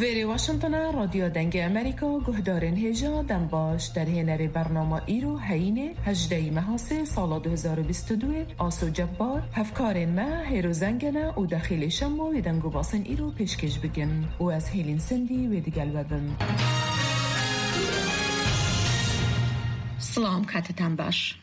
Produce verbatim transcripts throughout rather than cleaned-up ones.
ویری واشنطن رادیو دنگ امریکا گهدارن هجا دم باش در هنر برنامه ایرو هینه هجده محاسه سال دو هزار و بیست و دو آسو جبار هفکارن ما هیرو زنگنه و داخل شما و دنگو باسن ایرو پیشکش بگن و از هیلین سندی و دیگل وبم. سلام کاتتان باش.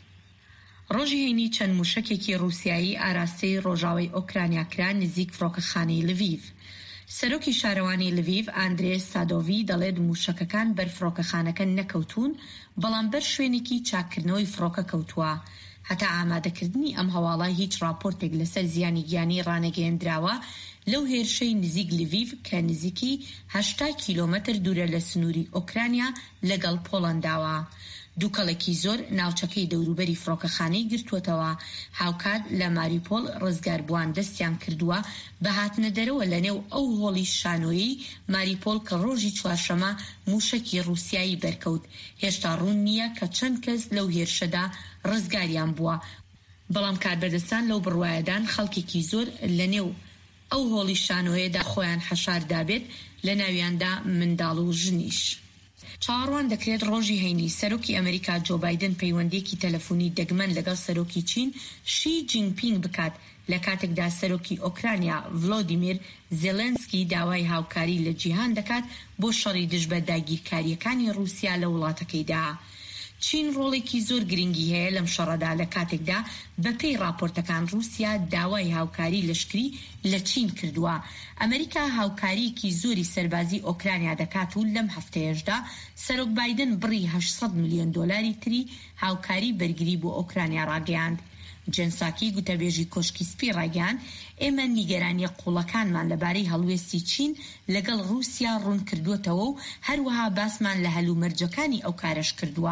ڕۆژی هەینی چەند موشکێکی رووسیایی ئاراستەی ڕۆژاوای ئۆکرانیا کران نزیک فڕۆکەخانەی لڤیڤ. سەرۆکی شارەوانی لڤیڤ ئاندرێ سادۆڤی دەڵێت موشکەکان بەر فڕۆکەخانەکە نەکەوتون، بەڵام بەر شوێنێکی چاکردنەوەی فڕۆکە کەوتووە. هەتا ئامادەکردنی ئەم هەواڵە هیچ راپۆرتێک لەسەر زیانی گیانی ڕانەگەیەندراوە لەو هێرشەی نزیک لڤیڤ کە نزیکی هەشتا کیلۆمەتر دوورە لە سنووری ئۆکرانیا لەگەڵ پۆڵەنداوە. دووکەڵێکی زۆر ناوچەکەی دەوروبەری فڕۆکەخانەی گرتووەتەوە. هاوکات لە ماریپۆڵ ڕزگاربووان دەستیان کردووە بە هاتنە دەرەوە لە نێو ئەو هۆڵی شانۆیی ماریپۆڵ کە ڕۆژی چوارشەمە موشکی رووسیایی بەرکەوت. هێشتا ڕوون نییە کە چەند کەس لەو هێرشەدا ڕزگاریان بووە، بەڵام کاربەدەستان لەو بڕوایەدان خەڵکێکی زۆر لە نێو ئەو هۆڵی شانۆیەدا خۆیان حەشاردابێت، لە ناویاندا منداڵ و ژنیش. چاوەڕوان دەکرێت ڕۆژی هەینی سەرۆکی ئەمریکا جۆ بایدن پەیوەندیەکی تەلەفۆنی دەگمەن لەگەڵ سەرۆکی چین شی جینپینگ بکات لە کاتێکدا سەرۆکی ئۆکرانیا ڤلۆدیمیر زێلێنسکی داوای هاوکاری لە جیهان دەکات بۆ شەڕی دژ بە داگیرکاریەکانی رووسیا لە وڵاتەکەیدا. چین ڕۆڵێکی زۆر گرنگی هەیە لەم شەڕەدا لە کاتێکدا بەپێی راپۆرتەکان رووسیا داوای هاوکاری لەشکری لە چین کردووە. ئەمریکا هاوکاریەکی زۆری سەربازی ئۆکرانیا دەکات و لەم هەفتەیەشدا سەرۆک بایدن بڕی هەشت میلیۆن دۆلاری تری هاوکاری بەرگری بۆ ئۆکرانیا ڕاگەیاند. جنساکی گوتەبێژی کۆشکی سپی ڕاگەیاند ئێمە نیگەرانیە قوڵەکانمان لەبارەی هەڵوێستی چین لەگەڵ رووسیا ڕوون کردووەتەوە و هەروەها باسمان لە هەلومەرجەکانی ئەو کارەش کردووە.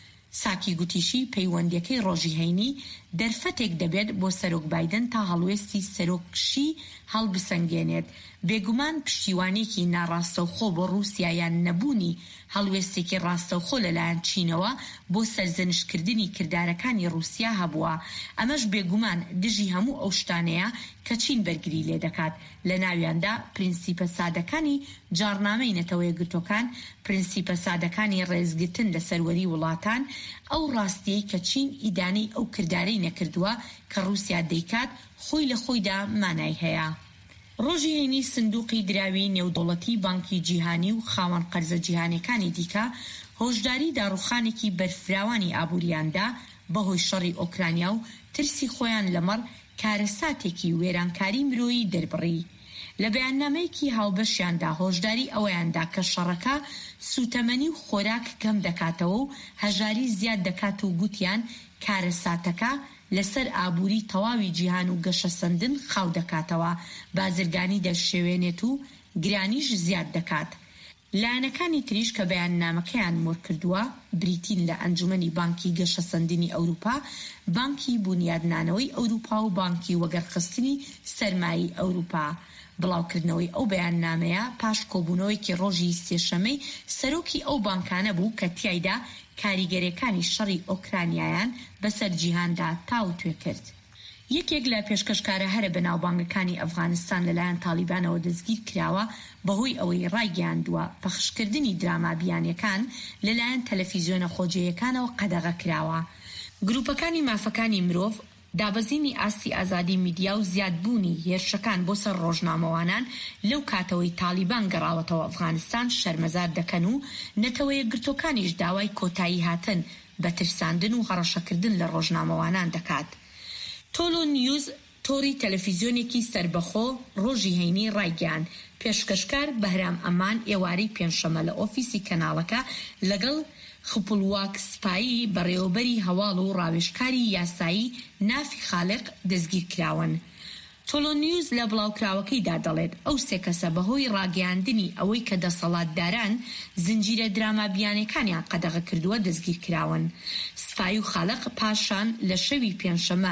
ساکی گوتیشی پەیوەندیەکەی ڕۆژی هەینی دەرفەتێک دەبێت بۆ سەرۆک بایدن تا هەڵوێستی سەرۆکشی هەڵبسەنگێنێت. بێگومان پشتیوانێکی ناڕاستەوخۆ بۆ رووسیایان نەبوونی هەڵوێستێکی ڕاستەوخۆ لەلایەن چینەوە بۆ سەرزەنشکردنی کردارەکانی رووسیا هەبووە. ئەمەش بێگومان دژی هەموو ئەو شتانەیە کە چین بەرگری لێ دەکات، لە ناویاندا پرینسیپە سادەکانی جارنامەی نەتەوە یەکگرتووەکان، پرینسیپە سادەکانی ڕێزگرتن لە سەروەری وڵاتان، ئەو ڕاستیەی کە چین ئیدانەی ئەو کردارەی نەکردووە کە رووسیا دەیکات خۆی لە خۆیدا مانای هەیە. ڕۆژی هەینی سندوقی دراوی نێودوڵەتی بانکی جیهانی و خاوەن قەرزە جیهانیەکانی دیکە هۆشداری داڕوخانێکی بەرفراوانی ئابووریاندا بەهۆی شەڕی ئۆکرانیا و ترسی خۆیان لەمەڕ کارەساتێکی وێرانکاری مرۆیی دەربڕی. لە بەیاننامەیەکی هاوبەشیاندا هۆشداری ئەوەیاندا کە شەڕەکە سوتەمەنی و خۆراک کەم دەکاتەوە و هەژاری زیاد دەکات و گوتیان کارەساتەکە لەسەر ئابووری تەواوی جیهان و گەشەسەندن خاو دەکاتەوە، بازرگانی دەشێوێنێت و گرانیش زیاد دەکات. لایەنەکانی تریش کە بەیاننامەکەیان مۆر کردووە بریتین لە ئەنجومەنی بانکی گەشەسەندنی ئەوروپا، بانکی بونیادنانەوەی ئەوروپا و بانکی وەگەرخستنی سەرمایی ئەوروپا. بڵاوکردنەوەی ئەو بەیاننامەیە پاش کۆبوونەوەیکی ڕۆژی سێشەمەی سەرۆکی ئەو بانکانە بوو کە تیایدا کاریگەریەکانی شەڕی ئۆکرانیایان بەسەر جیهاندا تاو توێ کرد. یەکێک لە پێشکەشکارە هەرە بەناوبانگەکانی ئەفغانستان لەلایەن تالیبانەوە دەستگیر کراوە بەهۆی ئەوەی ڕایگەیاندووە پەخشکردنی درامابیانیەکان لەلایەن تەلەڤیزیۆنە خۆجێیەکانەوە قەدەغە کراوە. گروپەکانی مافەکانی مرۆڤ دابەزینی ئاستی ئازادی میدیا و زیادبوونی هێرشەکان بۆ سەر ڕۆژنامەوانان لەو کاتەوەی تالیبان گەڕاوەتەوە ئەفغانستان شەرمەزار دەکەن و نەتەوە یەکگرتوەکانیش داوای کۆتایی هاتن بە ترساندن و هەڕەشەکردن لە ڕۆژنامەوانان دەکات. تۆلۆ نیوز تۆری تەلەڤیزیۆنێکی سربەخۆ ڕۆژی هەینی ڕایگەیان پێشکەشکار بەهرام ئەمان ئێوارەی پێنجشەمە لە ئۆفیسی کەناڵەکە لەگەڵ خپڵواک سپایی بەڕێوەبەری هەواڵ و ڕاوێژکاری یاسایی نافی خالق دەستگیر کراون. تۆلۆ نیوز لە بڵاوکراوەکەیدا دەڵێت ئەو سێ کەسە بەهۆی ڕاگەیاندنی ئەوەی کە دەسەڵاتداران زنجیرە درامابیانەکانیان قەدەغە کردووە دەستگیر کراون. سپایی و خالق پاشان لە شەوی پێنجشەمە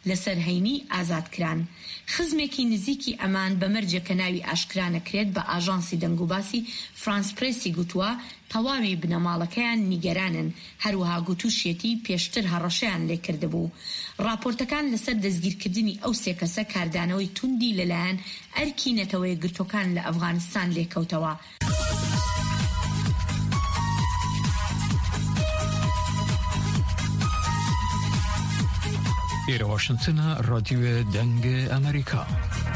لەسەر هەینی ئازاد کران. خزمێکی نزیکی ئەمان بەمەرجێکە ناوی ئاشکرانەکرێت بە ئاژانسی دەنگوباسی فرانس پرێسی گوتووە تەواوی بنەماڵەکەیان نیگەرانن، هەروەها گوتوشێتی پێشتر هەڕەشەیان لێ کردبوو. راپۆرتەکان لەسەر دەستگیرکردنی ئەو سێ کەسە کاردانەوەی توندی لەلایەن ئەرکی نەتەوەی گرتوەکان لە ئەفغانستان لێکەوتەوە. إلى واشنطن راديو دنگ أمريكا.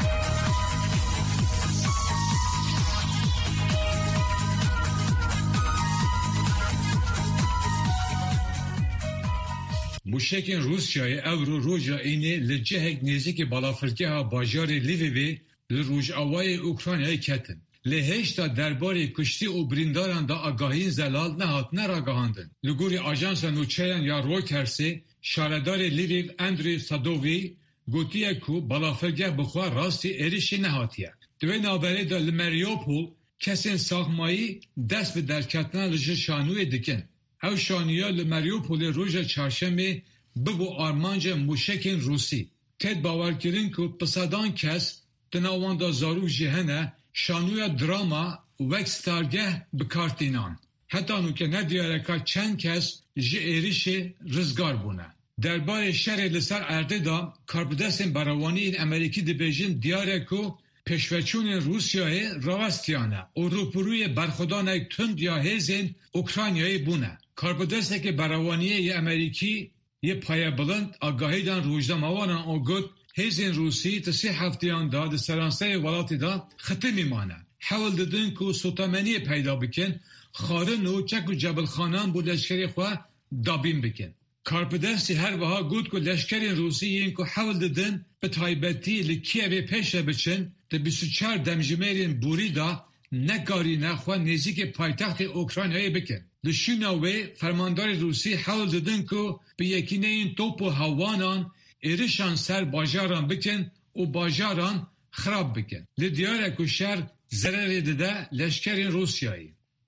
موشکین روسیای اورو روژا اینه لجهک نزدیک بالافرگاه باجار لیویوی لروج آوای اوکراینای کتن. لهشتا درباره کشتی و برینداران دا آگاهین زلال نهات نراگاهاندن. لگوری آژانس نوچهان یا رویترسی شاردار لیویو اندری سادووی گوتیه که بالافرگاه بخواه راستی ایریشی نهاتیه. دوی نابره دا لمریوپول کسین ساخمایی دست به درکتنا لجه شانوی دکن. او شانویا لمریوپول روژا چارشنبه ببو آرمانج موشکین روسی. تید باور کردن که پسادان کس تناوان دا زارو جهنه شانویا دراما وک ستارگه بکارتینان. حتی نوکه ندیاره که چند کس جه ایریش رزگار بونه. درباره شر لسر ارده دا کاربدست براوانی این امریکی دی بیجین دیاره که پشوچون روسیای راوستیانه و روپروی برخودان ایک تند یا هزین اوکراینیای بونه. کاربدسته که براوانی ی امریکی یه پایه بلند آگاهی دان روجدام آوانان او گود هزین روسی تسی هفتیان دا دی سرانسه ولاتی دا خطه میمانه. حول دادن که سوتامنی پیدا بکن خارن و چک و جبل خانان بود لشکری خواه دابین بکن. کارپدستی هر وها گود که لشکری روسی این که حول دادن به تایبتی لکیوی پیشه بچن ده بیست و چهار دمجمرین بوری دا نگاری نخواه نزدیک پایتخت اوکراینایی بکن. لشوناوی فرماندار روسی حول دادن که به یکینه این توپ و هوانان ایرشان سر باجاران بکن و باجاران خراب بکن. لدیاره که شهر ضرر داده لشکری روسیایی.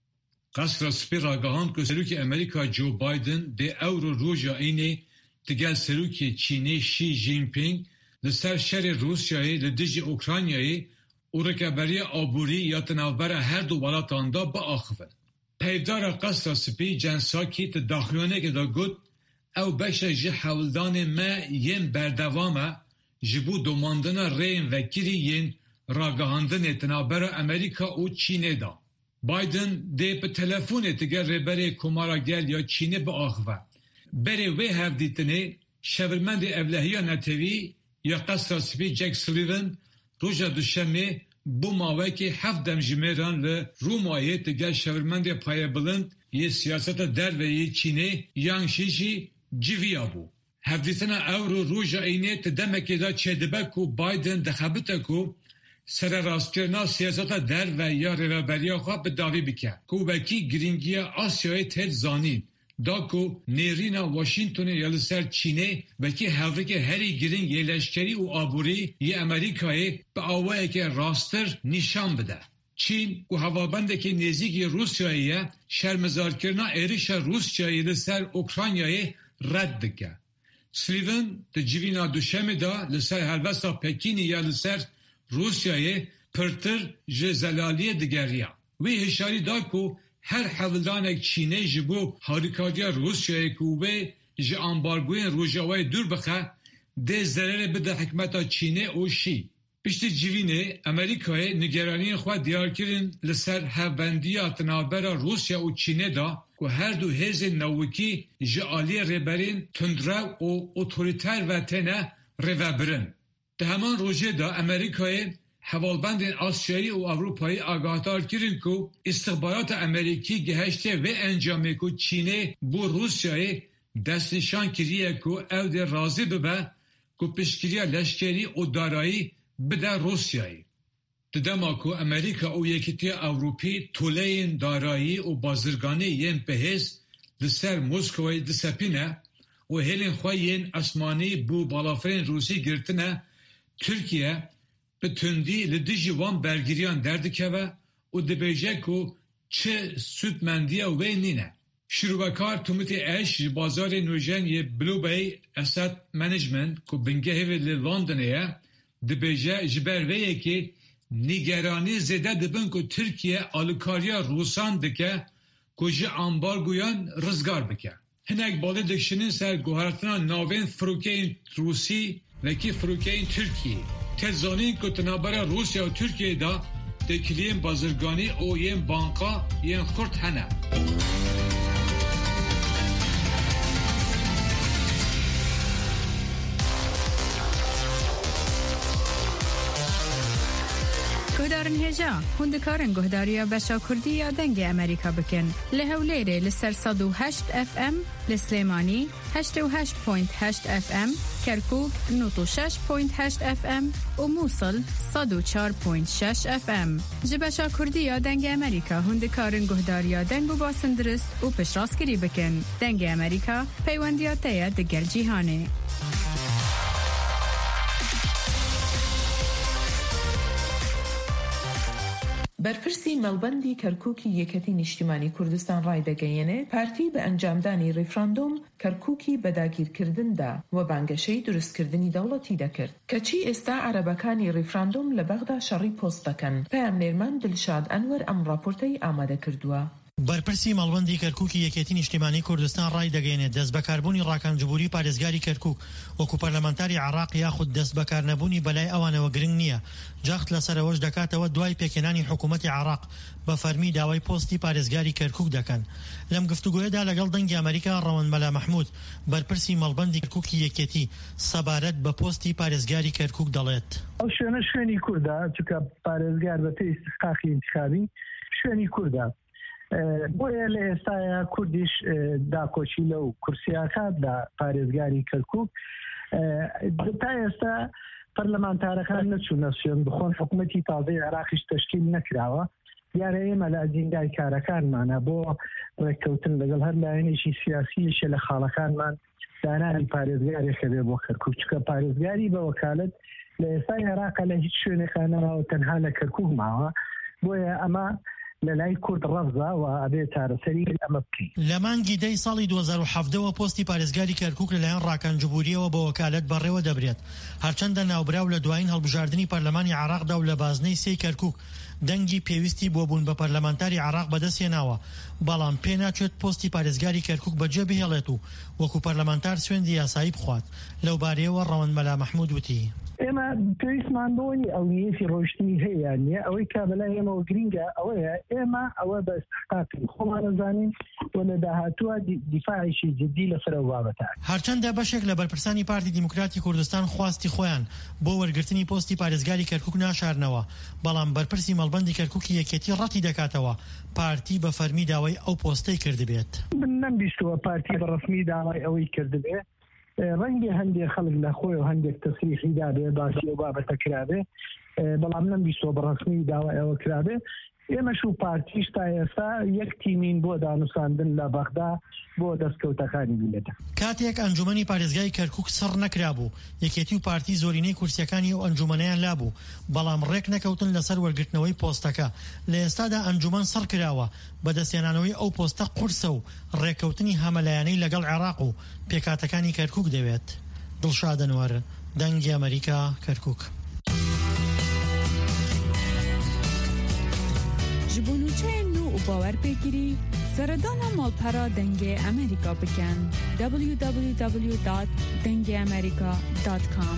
قصر سپیر آگاهان که سروکی امریکا جو بایدن ده اورو روژا اینه دیگر سروکی چینی شی جین پینگ لسر شر روسیایی لدیج اوکراینیایی و رکبری آبوری یا تنوبر هر دو ولاتان دا با آخفه. پیدار قصر سپی جنساکی تداخلونه که دا گود او بشه جه حولدان ما ین بردوامه جبو دوماندن رین وکیری ین راگاهاندن تنوبر امریکا و چینه دا. بایدن ده به تلفون تگر ربری کمارا گل یا چینه با آخوه. بری وی هف دیتنه شورمند اولهیا نتوی یا قصر سپی جک سلیون روژا دوشمه بو ماوه که هفت دمجمران لرومایه تگر شورمند پایه بلند یه سیاست در و یه چینه یانگشیشی جیویا بو. هف دیتنه او رو روژا اینه تدمکی دا چهدبه کو بایدن دخبته کو سر راستکرنا سیاست در و یا روابریا خواه به داوی بکن که وکی گرینگی آسیای تر زانین دا که نیرینا واشنطن یا لسر چینه وکی هفره که هری گرینگ یه لشکری و آبوری یه امریکای به آوائه که راستر نشان بده. چین که هوابنده که نزدیک روسیاییه شرمزار کرنا ایریش روسیایی لسر اوکراینیای رد بکن. سلیون ده جیوینا دوشمه دا لسر هلوستا پکینی یا لسر روسیای پرتر جزلالی دگریا. وی هشاری دا که هر حولدان چینه جبو حریکاتیا روسیای که وی جه انبارگوین روژاوای دور بخه ده ضرر بده حکمتا چینه و شی. پشت جیوینه امریکای نگرانی خواه دیار کرن لسر هفبندیا تنابر روسیا و چینه دا که هر دو هز نوکی جه آلی ربرین تندره و اوتوریتر و تنه روابرن. ده همان روژه دا امریکای حوالبند آسیایی و اروپایی آگاهدار کردن که استخبارات امریکی گهشته و انجامه که چینه بو روسیای دست نشان کریه که او ده راضی ببه که پیشگیری لشکری و دارایی بده روسیایی. ددما که امریکا و یکیتی اروپی طولین دارایی و بازرگانی ین بهز لسر موسکوی دسپینه و هلین خواهین اسمانی بو بالافرین روسی گرتنه Türkiye به تندی لدیجی وان برگیریان دردکه و او دبیجه که چه سودمندیه و نینه. شروبکار تومتی اش بازار نوجن یه بلوبی اسات منیجمنت کو بنگه لی لندنه دبیجه جبرویه که نگرانی زده دبن که ترکیه آلوکاریا روسان دکه کجا امبارگویان رزگار بکه. هنگ باله دکشنین سر گوهرتنا ناوین فروکین روسی لکی فروکین ترکیه. تزانین که تنابرا روسیا و ترکیه دا دکلیم بازرگانی او یم بانکا یم خورد هنه. گهدارن هجا هندکارن گهداریا بشا کردی یا دنگ امریکا بکن لهولیره لسر صد و هشت اف ام لسلیمانی هشت و هشت پوینت هشت اف ام کرکوک نوت و شش پوینت هشت اف ام و موصل صد و چار پوینت شش اف ام جبشا کردی یا دنگ امریکا هندکارن گهداریا دنگ و باسندرست و پشراسکری بکن دنگ امریکا پیوندیاتیا دگل جیهانه. برپرسی ملبندی کرکوکی یکتی نیشتیمانی کردستان رای دگینه پارتی به انجامدانی ریفراندوم کرکوکی بداگیر کردن دا و بانگشی درست کردنی دولتی دکرد. کچی استا عربکانی ریفراندوم لبغدا شری پوست دکن. پیم نیرمان دلشاد انور ام راپورتی آماده کردوا. بەرپرسی مەڵبەندی کەرکووکی یەکێتی نیشتیمانی کوردستان ڕای دەگەێنێت دەست بەکاربوونی ڕاکانجبووری پارێزگاری کەرکووک وەکو پەرلەمانتاری عێراق یاخود دەست بەکارنەبوونی بەلای ئەوانەوە گرنگ نییە جاخت لەسەرەوەش دەکاتەوە دوای پێکێنانی حکوومەتی عێراق بە فەرمی داوای پۆستی پارێزگاری کەرکووک دەکەن. لەم گفتوگۆیەدا لەگەڵ دەنگی ئەمریکا ڕەوەند مەلا مەحموود بەرپرسی مەڵبەندی کەرکووکی یەکێتی سەبارەت بە پۆستی پارێزگاری کەرکووک دەڵێت. ئەو شوێنە شوێنی کوردە چونکە پارێزگار بە پێی استحقاقی انتخابی شوێنی کوردە. بۆیە لە ئێستاە کوردیش داکۆچی لەو کورسیاکات لە پارێزگاری کەرکووک تا ئێستا پەرلەمانتارەکان نەچوونە سوێن بخۆن حکوومەتی تازەی عێراقیش تەشکیل نەکراوە دیارە ئێمە لە ئەجێندای کارەکانمانە بۆ ڕێککەوتن لەگەڵ هەر لایەنێکی سیاسیشە لە خاڵەکانمان دانانی پارێزگارێکە بێ بۆ کەرکووک چکە پارێزگاری بە وەکالەت لە ئێستای عێراقا لە هیچ شوێنێکانەوە تەنها لە کەرکووک ماوە بۆیە ئەمە لەلای کورد ڕەفزا و ئەبێ چارەسەری ئەمە بکەین. لە مانگی دەی ساڵی دوو هەزار و حەڤدەوە پۆستی پارێزگاری کەرکووک لەلایەن ڕاکانجبووریەوە بە وەکالەت بەڕێوە دەبرێت هەرچەندە ناوبراو لە دوایین هەڵبژاردننی پەرلەمانی عێراقدا و لە بازنەی سێی کەرکووک دەنگی پێویستی بۆ بوون بە پەرلەمانتاری عێراق بەدەستهێناوە بەڵام پێ ناچێت پۆستی پارێزگاری کەرکووک بەجێ بهێڵێت و وەکو پەرلەمانتار سوێندی یاسایی بخوات. لەو بارەیەوە ڕەوەند مەلا مەحموود وتی ئێمە پێویستمان بۆنی ئەوەیەتی ڕۆشتنی هەیە نیە ئەوەی کا بەلای ئێمەوە گرینگە ئەوەیە ئێمە ئەوە بە استحقاقی خۆمان دەزانین و لە داهاتووە دیفاعیشی جدی لەسەر ئەو بابەتە. هەرچەندە بەشێک لە بەرپرسانی پارتی دیموکراتی کوردستان خواستی خۆیان بۆ وەرگرتنی پۆستی پارێزگاری کەرکووک ناشارنەوە بەڵام بەرپرسی مەڵبەندی کەرکووکی یەکێتی ڕەتی دەکاتەوە پارتی بە فەرمی داوای ئەو پۆستەی کردبێت. نەمبیستوە پارتی بە ڕەسمی داوای ئەوەی کردبێت ڕەنگی هەندێک خەڵک لە خۆی و هەندێک تەسریحی دابێ باسی و بابەتە کرابێ بەڵام نەمبیستوە بە ڕەسمی داوای ئەوە کرابێ. ئێمەش و پارتیش تا ئێستا یەک تیمین بۆ دانووساندن لە بەغدا بۆ دەستکەوتەکانی بیلێتە. کاتێک ئەنجومەنی پارێزگای کەرکووک سڕ نەکرابوو یەکێتی و پارتی زۆرینەی کورسیەکانی و ئەنجومەنەیان لابوو بەڵام ڕێک نەکەوتن لەسەر وەرگرتنەوەی پۆستەکە. لە ئێستادا ئەنجومەن سڕ کراوە بەدەستێنانەوەی ئەو پۆستە قورسە و ڕێککەوتنی هەمەلایەنەی لەگەڵ عێراق و پێکاتەکانی کەرکووک دەوێت. دڵشاد ئەنوەر دەنگی ئەمریکا کەرکووک. جبونوچه نو و باور بگیری سردان مالپرا دنگ امریکا بکن دبلیو دبلیو دبلیو دات دنگ امریکا دات کام.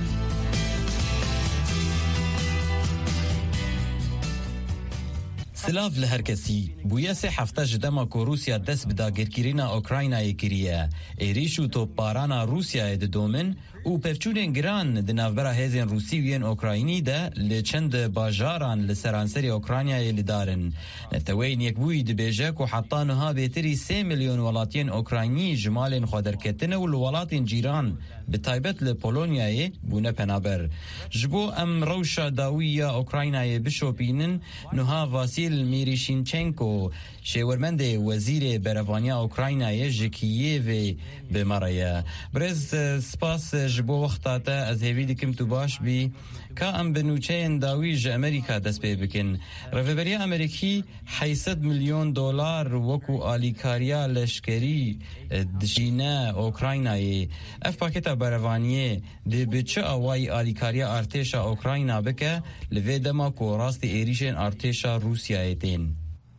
سلاف لهر کسی بویه سه هفته جدما که روسیا دست بدا گرگیرینا اوکراینای کریه ایریش و توپارانا روسیا ده دومن و پفچونین گران ده نوبرا هزین روسی وین اوکراینی ده لچند باجاران لسرانسری اوکراینای لدارن نتوین یک بوی ده بیجه که حتی نها بیتری سه میلیون ولاتین اوکراینی جمالین خودرکتن و لولاتین جیران به تایبت لپولونیای بونه پنابر جبو ام روشا داویه اوکراینای بشوپینن نها واسیل میخائیل میریشینچنکو شورمند وزیر برفانیا اوکراینای جکییو بمریا برز سپاس جبو وقتاتا از هیوی دکم تو باش بی که ام بنوچین داویج امریکا دست پی بکن. رفبری امریکی حیصد میلیون دلار وکو آلیکاریا لشکری دجینه اوکراینای اف پاکتا برفانیه دی بچه آوائی آلیکاریا ارتشا اوکراینا بکه لوی دما کو راستی ایریشن ارتشا روسیای تین.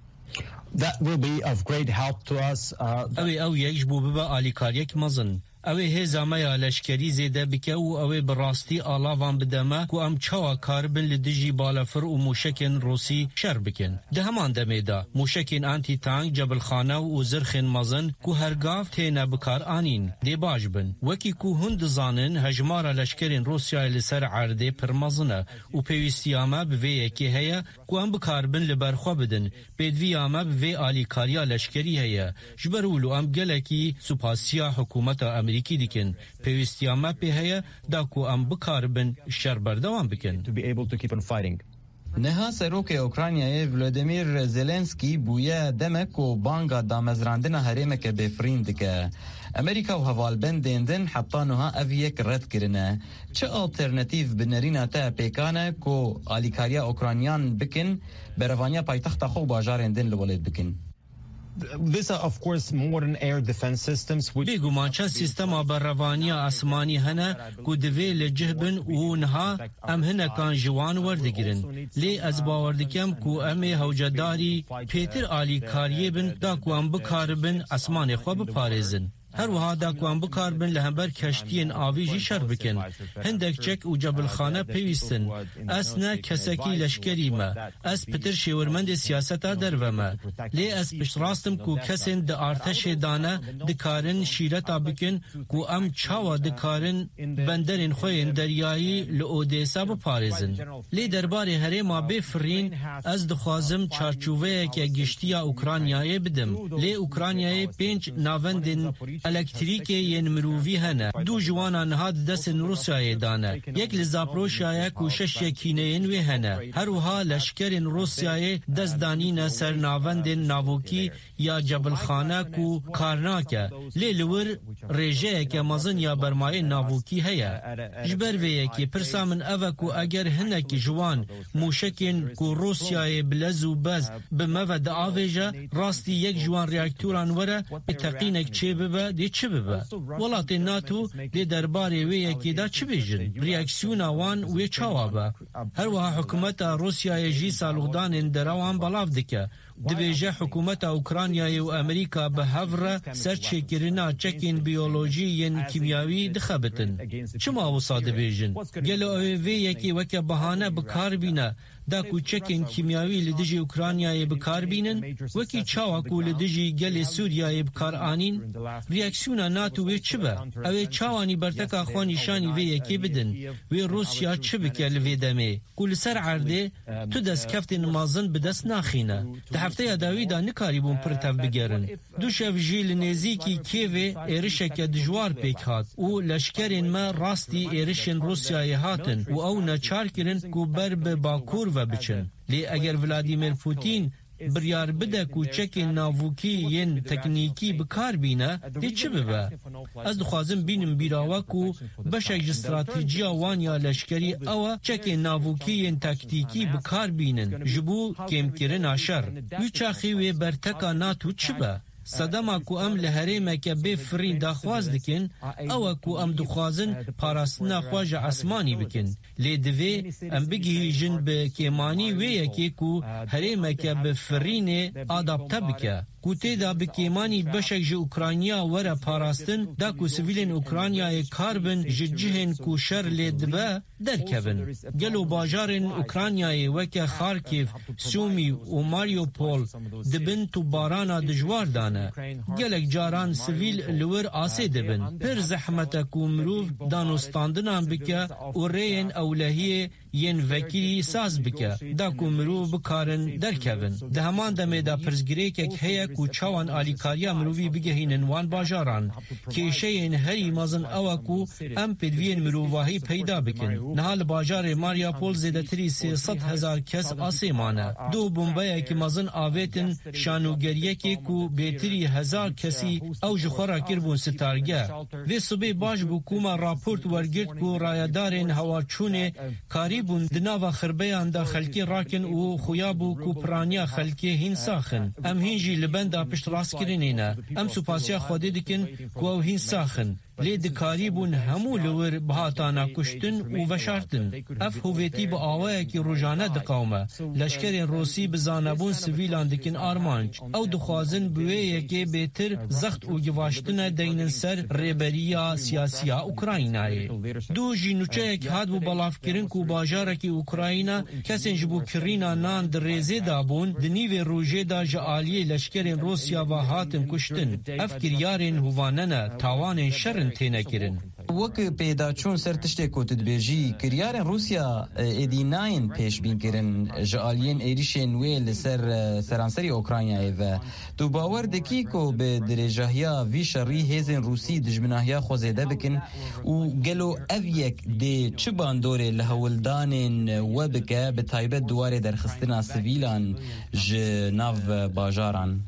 That will be of great help to us. اوی او یک جبو ببا آلیکاریک مزن. اوی هزامه یا لشکری زیده بکه و اوی براستی آلاوان بدمه که ام چوا کاربن لدجی بالافر و موشکن روسی شر بکن. ده همان دمه دا موشکن آنتی تانک جبل خانه و زرخن مزن که هرگاف تینه بکار آنین دی باج بن. وکی که هند زانن هجمار لشکرین روسیای لسر عرده پر مزنه و پیوستیامه بوی یکی هیا که ام بکاربن لبرخوا بدن بیدویامه بوی آلیکاریا لشکری هیا جبرولو ام گلکی سپاسیا حکومت امریکا کی دیکن پیوستیامه په هيا دا کو ام بکاربن شر بردوام بکن to be able to keep on fighting. نها سروک اوکراینای ولادیمیر زلنسکی بویا دمک و بانگا دامزراندنا هریمک بفریند که امریکا و هوالبندیندن حتی نها اویک رد کرنه چه آلترناتیو بنرینا تا پیکانه کو آلیکاریا اوکراینیان بکن بروانیا پایتخت خو باجارندن لولید بکن. These are of course modern air defense systems which بگو مانچه سیستم برروانی آسمانی هنه که دوی لجهبن و نها ام هنه کان جوان وردگیرن لی از باوردکم که امی هوجداری پیتر آلی کاریه بن دا که ام بکاربن آسمان خواب پارزن هر وها دا کوان بکاربن لهمبر کشتین آویجی شر بکن هندک چک و جبل خانه پیوستن اس نه کسکی لشکری ما اس پتر شورمند سیاستا در وما لی اس پشت راستم کو کسین د ارتش دانه دکارن شیرتا بکن کو ام چاوا دکارن بندرین خوین دریایی لئودیسا بپارزن لی درباره هره ما بفرین از دخوازم چارچووه که گشتیا اوکرانیای بدم لی اوکرانیای پنج ناوندین الکتریکی ین مرووی هنه دو جوانان هاد دستن روسیای دانه یک لزاپروشای کوشش یکینین وی هنه هر وها لشکرین روسیای دست دانین سر ناوندین ناوکی یا جبل خانه کو کارناکه لیلور رژه که مزن یا برمای ناوکی هیا جبر وی که پرسامن اوه کو اگر هنکی جوان موشکین کو روسیای بلزو بز بمود آویجه راستی یک جوان ریاکتوران وره اتقینک چه ببه دی چه ببه ولات ناتو دی درباره وی یکی دا چه بیجن ریاکسیون وان وی چاوابه هر وها حکومت روسیای جی سالوغدان اندراوان بلاف دکه دبیجه حکومت اوکراینای و امریکا به هفره سرچکرنا چکین بیولوژی ین کیمیاوی دخبتن چما وصا دبیجن گلو اوی یکی وکه بهانه بکار بینه دا کو چکین کیمیاوی لدجی اوکراینای بکار بینن وکی چاوا کو لدجی گل سوریای بکار آنین ریاکسیون ناتو وی چبه اوی چاوانی برتکا خوا نشانی وی یکی بدن وی روسیا چه بکه لوی دمه کل سر عرده تو دست کفت نمازن بدست ناخینه هفته داوی دا نکاری بون پرتف بگرن دو شف جیل نزیکی کیوه ایرشک دجوار پیک هات و لشکرین ما راستی ایرشن روسیای هاتن و او نچار کرن کو بر به باکور و بچن لی اگر ولادیمیر پوتین بریار بده کو چک ناوکی ین تکنیکی بکار بینه دی چه ببه از دخوازم بینم بیراوه کو بشک استراتیجیا وان یا لشکری او چک ناوکی ین تکتیکی بکار بینن جبو کم کرن آشر وی چاخی وی برتکا ناتو چه به صدما کو ام لهریمه که بفرین داخواز دکن او کو ام دخوازن پاراستنا خواج اسمانی بکن لی دوی ام بگی جن به کیمانی وی یکی کو هریمه که بفرین آدابتا بکه کوتی دا بکیمانی بشک جو اوکراینیا وره پاراستن دا کو سویلین اوکراینیا کاربن ججهن کو شر لیدبه درکبن گلو باجارن اوکراینیا وکه خارکیف سومی و ماریوپول دبن تو بارانا دجوار دانه گلک جاران سویل لور آسه دبن پر زحمت کو مروف دانستاندنان بکه و رین اولهیه ین وکیلی ساز بکه دا کو مرو بکارن درکوین ده همان دمه دا پرزگریکک هیا کو چاوان آلیکاریا مروی بگهینن وان باجاران کیشین هری مازن اوا کو ام پدوین مروواهی پیدا بکن نهال باجار ماریاپول زیدتری سیصد هزار کس آسیمانه دو بمبایی که مازن آویتن شانوگریه که کو بیتری هزار کسی او جخورا کربون ستارگه و صبح باش بو کوما راپورت ورگرد کو رایدارین هواچونه کاری بون دناوا خربیان دا خلکی راکن و خویابو کو پرانیا خلکی هین ساخن ام هینجی لبن دا پشت راست کرنینه ام سپاسیا خواده دکن کو او هین ساخن لی دکاری بون همو لور بهاتانا کشتن و وشارتن اف هویتی با آوه کی روزانه دقاومه لشکر روسی بزانبون سویلان دکن آرمانج او دخوازن بوه یکی بیتر زخت و گواشتن دینن سر ریبریا سیاسیا اوکراینای دو جینوچه یک هاد و بلاف کرن کو باجاره کی اوکراینا کسین جبو کرینا نان در ریزه دابون دنیو روژه دا جعالی لشکر روسیا و هاتن کشتن اف کریارین هواننه تاوان شرن تینه کرن وک پیدا چون سر تشتی کو تدبیجی کریار روسیا ایدی ناین پیش بین کرن جالین ایریشن ویل سر سرانسری اوکراینای و تو باور دکی کو به درجهیا وی شری هزن روسی دجمناهیا خوزیده بکن و گلو اویک دی چبان دوره لهولدان و بکه به تایبت دواره در خستنا سویلان جناو باجاران.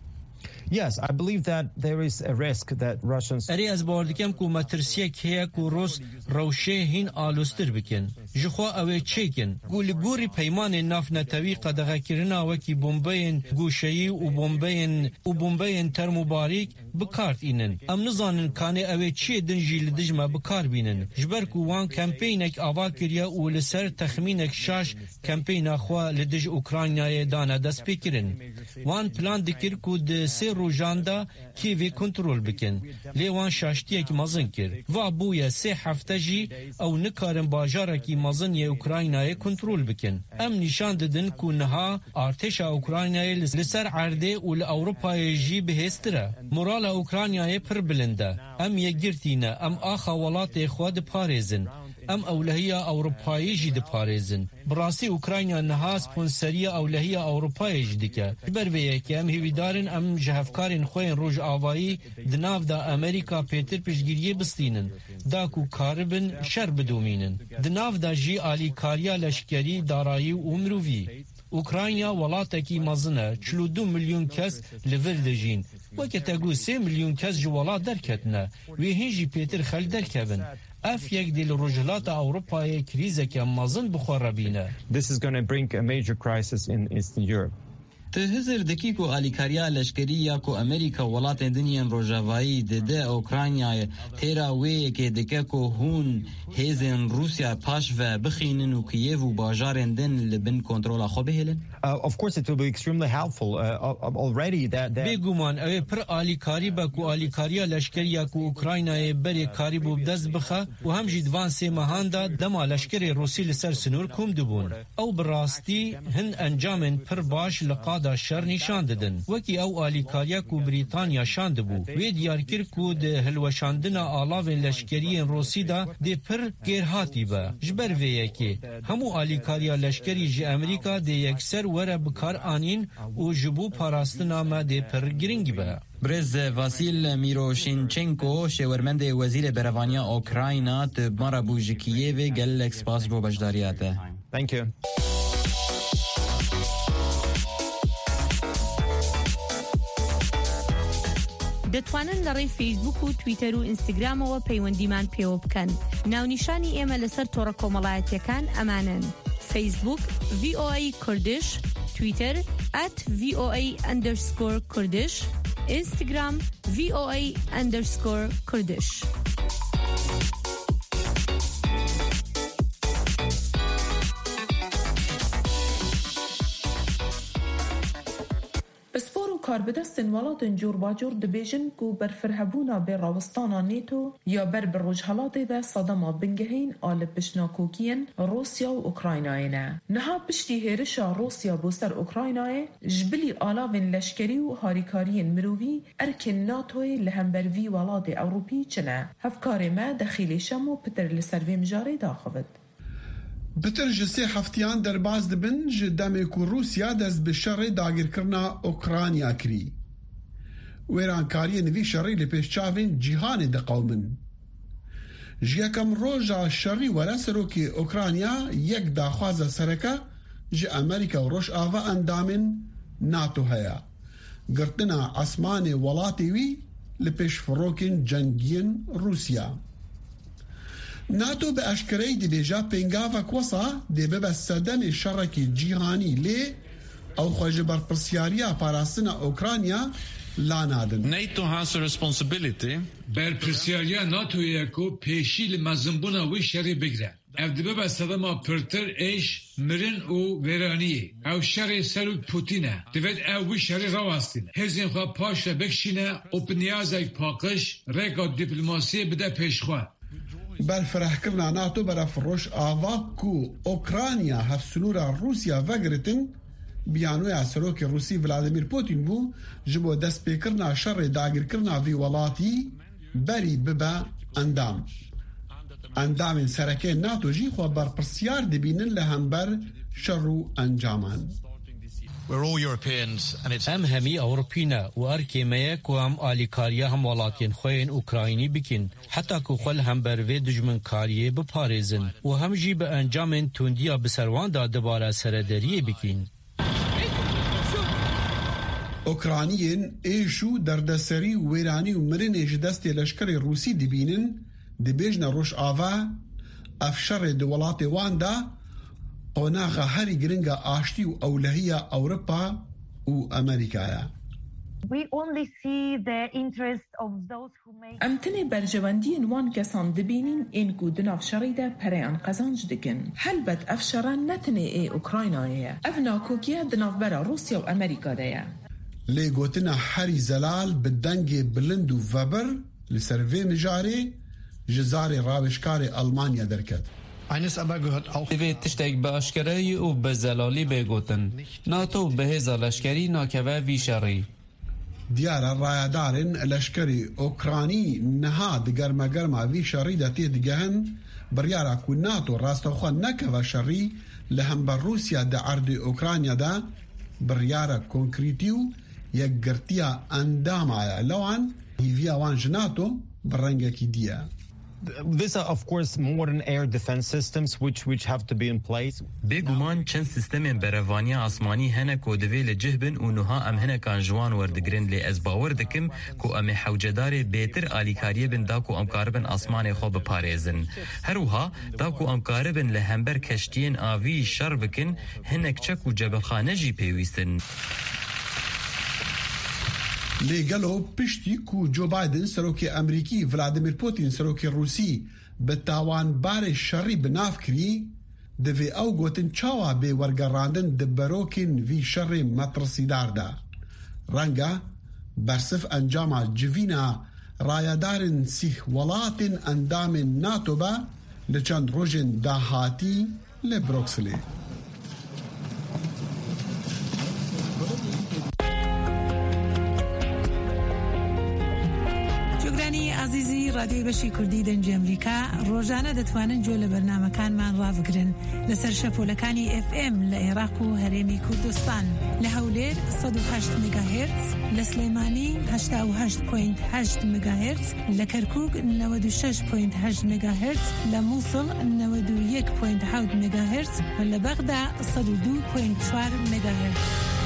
Yes, I believe that there is a risk that Russians اری از باردکم کو مترسیه که کو روس روشه هین آلوستر بکن جخوا اوه چیکن گول گوری پیمان ناف نتوی قدغه کرنا وکی بومبین گوشهی و بومبین و بومبین ترموباریک بکارت اینن ام نزانن کانه اوه چی دنجی لدجمه بکار بینن جبر کو وان کمپینک آوا کریا و لسر تخمینک شاش کمپین اخوا لدج اوکراینای دانه دست بکرن وان پلان دکر کو ده سر روجاندا کیوی کنترول بکن لیوان شاشتی که مازن کر و بویا سه هفته جی او نکارن باجاره که مازن یه اوکراینای کنترول بکن ام نشان دادن که نها ارتش اوکراینای لسر عرده و لأوروپای جی بهستره مورال اوکراینای پر بلنده ام یه گرتینه ام آخا ولات خواد پاريزن ام اولهیه اوروپایی جی ده پاريزن براسی اوکراینیا نها سپونسریه اولهیه اوروپایی جی دکه برویه که ام هیویدارن ام جهفکارن خوین روژ آوایی دناف دا امریکا پیتر پشگیریه بستینن دا کو کاربن شر بدومینن دناف دا جی آلی کاریا لشکری دارایی و مرووی اوکراینیا ولاتکی مازنه چلو دو میلیون کس لور دجین وکه تگو سه میلیون کس جوالات درکتنه وی هنجی پیتر خل درکبن اف یک دیل رجلات اوروپای کریزه که مازن بخوره بینه. This is going to bring a major crisis in Eastern Europe. ته هزر دکی کو آلیکاریا لشکری یا کو امریکا ولات دنیان روجاوایی ده اوکراینیا تیرا وی که دکه کو هون هزن روسیا پاش و بخینن و کیف و باجارن دن لبن کنترول خو بهلن. Uh, of course, it will be extremely helpful. Uh, already, that بگومان اوه پر آلیکاری با کو آلیکاریا لشکری یا کو اوکراینای بری کاری بو دست بخه و هم جدوان سی مهاندا دما لشکری روسی لسر سنور کم دبون او براستی هن انجامن پر باش لقادا شر نشان ددن وکی او آلیکاریا کو بریتانیا شاند بو وی دیار کر کو ده هلوشاندنا آلاوین لشکری روسی دا ده پر گرهاتی با جبر ویه که همو آلیکاریا لشکری جی امریکا ده یکسر وره بکار آنین و جبو پاراستنا ما ده پر گرنگی با. برز واسیل میروشینچنکو شورمند وزیر بروانیا اوکراینا تبمارا بوجکیه و گل اکسپاس بو بجداریاته. Thank you. دەتوانن لە ڕێی فیسبوک و تویتەر و ئینستاگرامەوە پەیوەندیمان پێوە بکەن. ناونیشانی ئێمە لەسەر تۆڕە کۆمەڵایەتیەکان ئەمانن: فیسبوک وی او ای کوردش، تویتر ات وی او ای اندرسکور کوردش، اینستاگرام وی او ای اندرسکور کوردش. کار بدستن ولاتن جور باجور دبیجن کو برفرهبونا بر راوستانا نیتو یا بر بروجهالات ده صدما بنگهین آل بشناکوکین روسیا و اوکرایناینا نها پشتی هرشا روسیا بوسر اوکراینای جبلی آلاوین لشکری و هاریکارین مرووی ارکن ناتوی لهمبروی ولات اوروپی چنه هفکار ما دخیل شمو پتر لسروی مجاری داخوید. بتر ji sê heftiyan derbas dibin ji demê ku Rûsya dest bi şerê dagirkirina Ukrayna kirî. Wêrankariyên vî şerî li pêşçavên cîhanê diqewmin. Ji yekem roja şerî were serokê Ukrayna yek daxwaza sereke ji Amerîka û Rojava endamên NATO heye. Girtina esmanê welatê wî li pêş firokên cengiyên Rûsya. NATO bi eşkereyî dibêje pêngavek wesa dê bibe sedemê şerekê cîhanî lê ew xwe ji ber pirsyariya parastina Ukrayna la nadin. NATO has a responsibility. Berpirsiyariya NATO'ya ku pêşî li mezimbûna wî şerê bigire. Ev dibe sedema pirtir êş, mirin û wêraniyê. Ew şerê Serok Putin'e. Divêt ew wî şerê rawastîne. Hêzên xwe paş ve bikşîne û bi niyazek paqij rêka dîplomasiyê bide pêşxwe. Berfirehkirina NATO beref Rojava ku Ukrayna hevsunûra Rûsya vegiritin biyanoya serokê Rûsî Vladimir Putin bû ji bo destpêkirina şerê dagirkirina vî welatî berî bibe endam. Endamên serekê NATO jî xwe berpirsyar dibînin li hember şer û encaman. Em hemî Ewropî ne û erkê me ye ku em alîkariya hemwelatiyên xwe yên Ukraynî bikin, heta ku xwe li hember vê dijminkariyê biparêzin û hem jî bi encamên tundiya bi serwan da dibare serederiyê bikin. Ukrayniyên êş û derdeserî wêranî û mirinê ji destê leşkerê Rûsî dibînin dibêjne Rojava ev şerê di welatê wan da qonaxa herî giringa aştî û ewlehiya Ewropa û Amerîkaya. Em tenê berjewendiyên wan kesan dibînin ên ku di nav şerê de pereyan qezanc dikin. Helbet ev şeran ne tenê ê Ukraynayê ye. Ev nakokiya di navbera Rûsya û Amerîka de ye. Lê gotina herî zelal bi dengê bilind û veber li ser vê mijarê ji zarê rawêşkarê Almanya derket. Divê tiştek bi aşkereyî û bi zelalî bêgotin. NATO bi hêza leşkerî nakeve vî şerî. Diyara rayadarên leşkerê Ukranî niha di germegerma vî şerî de tê digehin biryara ku NATO rastexwe nekeve şerî li hember Rûsya di erdê Ukrayna de biryara konkrîtî û yekgirtiya endama ye. Lewan hîviya wan ji NATO bi rengekî diye. These are of course modern air defense systems which which have to be in place. Bêguman çend sistemên berevaniya asmanî hene ku divê li cih bin û niha em hinekan ji wan werdigirin lê ez bawer dikim ku em ê hewcedarê bêtir alîkariyê bin da ku em karibin asmanê xwe biparêzin. Her wiha da ku em karibin li hember keştiyên avî şer bikin hinek çek û cebexane jî pêwîstin. Lê gelo piştî ku Joe Biden serokê Emerîkî Vladimir Putin serokê Rûsî bi tawanbarê şerî bi nav kirî divê ew gotin çawa bê wergerandin di berokên vî şerê metirsidar de. Renga bersif encama civîna rayadarên sîh welatên endamên NATO be li çend rojên dahatî li Bruxelê. عزیزی رادیۆی بەشی کوردی دەنگی ئەمریکا ڕۆژانە دەتوانن گوێ لە بەرنامەکانمان ڕابگرن لەسەر شەپۆلەکانی ئف ئێم لە عێراق و هەرێمی کوردستان لە هەولێر سەد و هەشت مگاهێرتز، لە سلێمانی هەشتا و هەشت پۆینت هەشت مگاهێرتز، لە کەرکووک نەوەد و شەش پۆینت هەشت مگاهێرتز، لە مووسڵ نەوەد و یەک پۆینت حەوت مگاهێرتز و لە بەغدا سەد و دوو پۆینت چوار مگاهێرتز.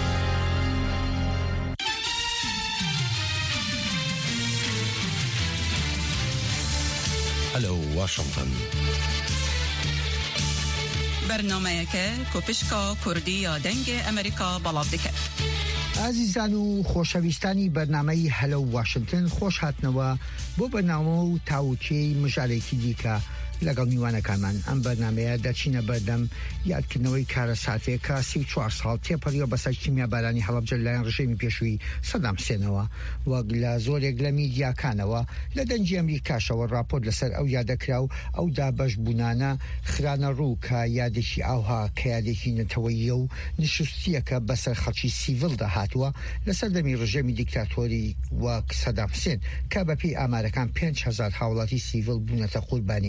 هلو واشنطن برنامه‌یەکە کۆپشکا کوردی یا دەنگ ئەمریکا بەڵاو دەکات. ئازیزان و خۆشەویستانی بەرنامەی هەلو واشنطن خۆش هاتنەوە بۆ بەرنامە و تاوتیەی مژارێکی دیکە لەگەڵ میوانەکانمان. ئەم بەرنامەیە دەچینە بەردەم یادکردنەوەی کارە ساتێک کە سی و چوار ساڵ تێپەڕیەوە بەسەر کیمیا بارانی هەڵەبجە لەلایەن ڕژێمی پێشووی سەدام حوسێنەوە وەک لە زۆرێک لە میدیاکانەوە لە دەنگی ئەمریکاشەوە راپۆرت لەسەر ئەو یادەکرا و ئەو دابەش بوونانە خرانە ڕوو کە یادێکی ئاوها کە یادێکی نەتەوەییە و نشستیەکە بەسەر خەڵکی سیڤڵدا هاتووە لەسەر دەمی ڕژێمی دیکتاتۆری وەک سەدام حوسێن کە بەپێی ئامارەکان پێنج هەزار هاوڵاتی سیڤڵ بوونەتە قوربانی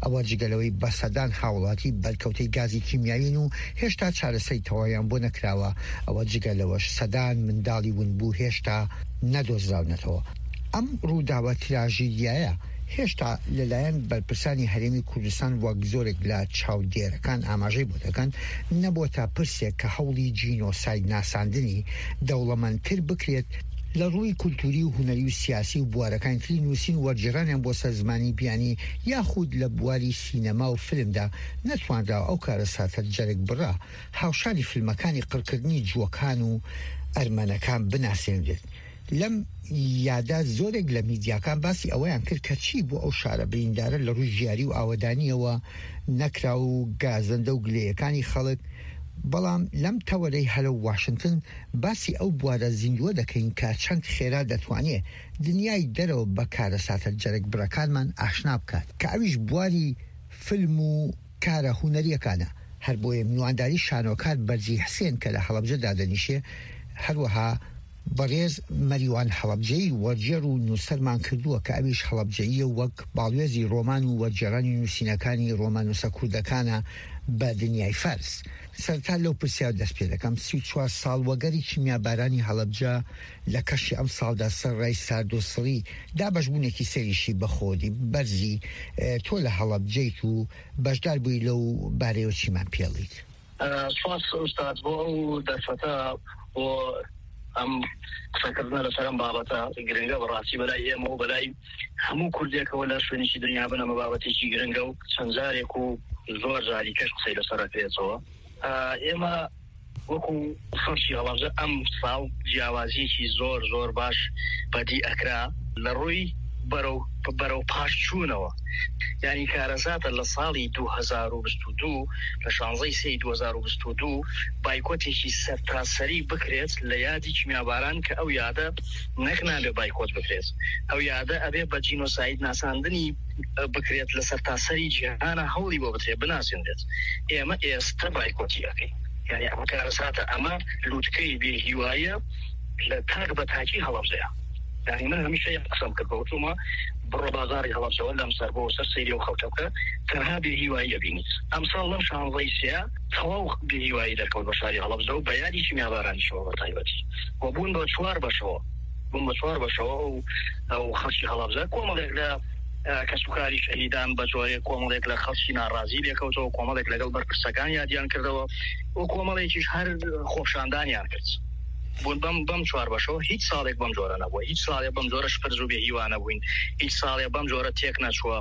ئەوە جگەلەوەی بە سەدان هاوڵاتی بەرکەوتەی گازی کیمیاوین و هێشتا چارەسەری تەواویان بۆ نەکراوە. ئەوە جگەلەوەش سەدان منداڵی ونبوو هێشتا نەدۆزراونەتەوە. ئەم ڕووداوە تراژیدیایە هێشتا لەلایەن بەرپرسانی هەرێمی کوردستان وەک زۆرێک لە چاودێرەکان ئاماژەی بۆ دەکەن نەبووە تا پرسێک کە هەوڵی جینۆساید ناساندنی دەوڵەمەندتر بکرێت لە ڕووی کولتوری و هونەری و سیاسی و بوارەکان تری نووسین وەرجێڕانیان بۆ سەر زمانی بیانی یاخود لە بواری سینەما و فیلمدا نەتوانراوە ئەو کارە ساتە جەرگ بڕا هاوشانی فیلمەکانی قڕکردنی جووەکان و ئەرمەنەکان بناسێنرێت. لەم یادا زۆرێک لە میدیاکان باسی ئەوەیان کرد کە چی بۆ ئەو شارە بریندارە لە ڕووی ژیاری و ئاوەدانیەوە نەکرا و گازەندە و گلەیەکانی خەڵک. بەڵام لەم تەوەرەی هەلە واشنگتن باسی ئەو بوارە زیندووە دەکەین کە چەند خێرا دەتوانێت دنیای دەرەوە بە کارە ساتە جەرگ بڕەکانمان ئاشنا بکات کە ئەویش بواری فیلم و کارە هونەریەکانە. هەر بۆیە میوانداری شانۆکار بەرزی حسێن کە لە هەڵەبجەدا دەنیشێ هەروەها بەڕێز مەریوان هەڵەبجەی وەرجێر و نووسەرمان کردووە کە ئەویش هەڵەبجەیە وەک باڵوێزی ڕۆمان و وەرجێڕانی نووسینەکانی ڕۆمانوسە کوردەکانە بە دنیای فارس. سەرتا لەو پرسیار دەست پێ دەکەم سی و چوار ساڵ وەگەری کیمیابارانی هەڵەبجە لە کەشی ئەم ساڵدا سەر ڕای ساردۆسڵی دابەشبوونێکی سەریشی بەخۆدی بەرزی تۆ لە هەڵەبجەیت و بەشدار بووی لەو بارەیەوە چیمان پێڵیت؟ سپاس ئوستاد بۆ ئەو دەرفەتە بۆ ئەم قسەکردنە لەسەرم بابەتە گرنگە بەڕاستی بەلای ئێمە و بەلای هەموو کوردێکەوە لە شوێنێکی دنیا بنەمە بابەتێکی گرنگە و چەند جارێک و زۆر جاری کەش قسەی لەسەر پێێتەوە. ئێمە وەکو خەڵکی هەڵەبجە ئەم ساڵ جیاوازیەکی زۆر زۆر باش بەدی ئەکرا لە ڕووی بەرەو بەرەو پاش چوونەوە. یعنی کارەزاتە لە ساڵی دوو هەزار و بیست و دوو لە شانزەی سێی دوو هەزار و بیست و دوو بایکۆتێکی سەرتاسەری بکرێت لە یادی کیمیاباران کە ئەو یادە نەکنابێ بایکۆت بکرێت. ئەو یادە ئەبێ بە جینۆساید ناساندنی بکرێت لە سەرتاسەری جیهانە هەوڵی بۆ بترێ بناسێنرێت. ئێمە ئێستا بایکۆتی ئەەکەین. یعنی ئەمە کارەساتە ئەمە لووتکەی بێهیوایە لە تاک بە تاکی هەڵەبجەیە. يعني من همیشه یک قسم کرد بۆتومە بڕۆ بازاری هەڵەبجەوە لەم سەر بۆ سەر سەیری و خەوتەکە تەنها بێهیوایی بینیت. ئەمساڵ لەم شانزەی سێ تەواو بێهیوایی دەرکەوت بە شاری هەڵەبجە و بە یادی کیمیابارانیشەوە بە تایبەتی و بوون بە چوار بەشەوە بوون بە چوار بەشەوە و ئەو خەڵکی هەڵەبجە کۆمەڵێک لە کەسوکاری شەهیدان بە جۆرێک کۆمەڵێک لە خەڵکی ناڕازی لێکەوتەوە کۆمەڵێک لەگەڵ بەرپرسەکان یادیان کردەوە و کۆمەڵێکیش هەر خۆشاندانیان کرد. بوون بەم بەم چوار بەشەوە هیچ ساڵێک بەم جۆرە نەبووە، هیچ ساڵێک بەم جۆرە شپرز و بێهیوا نەبووین، هیچ ساڵێک بەم جۆرە تێک نەچووە.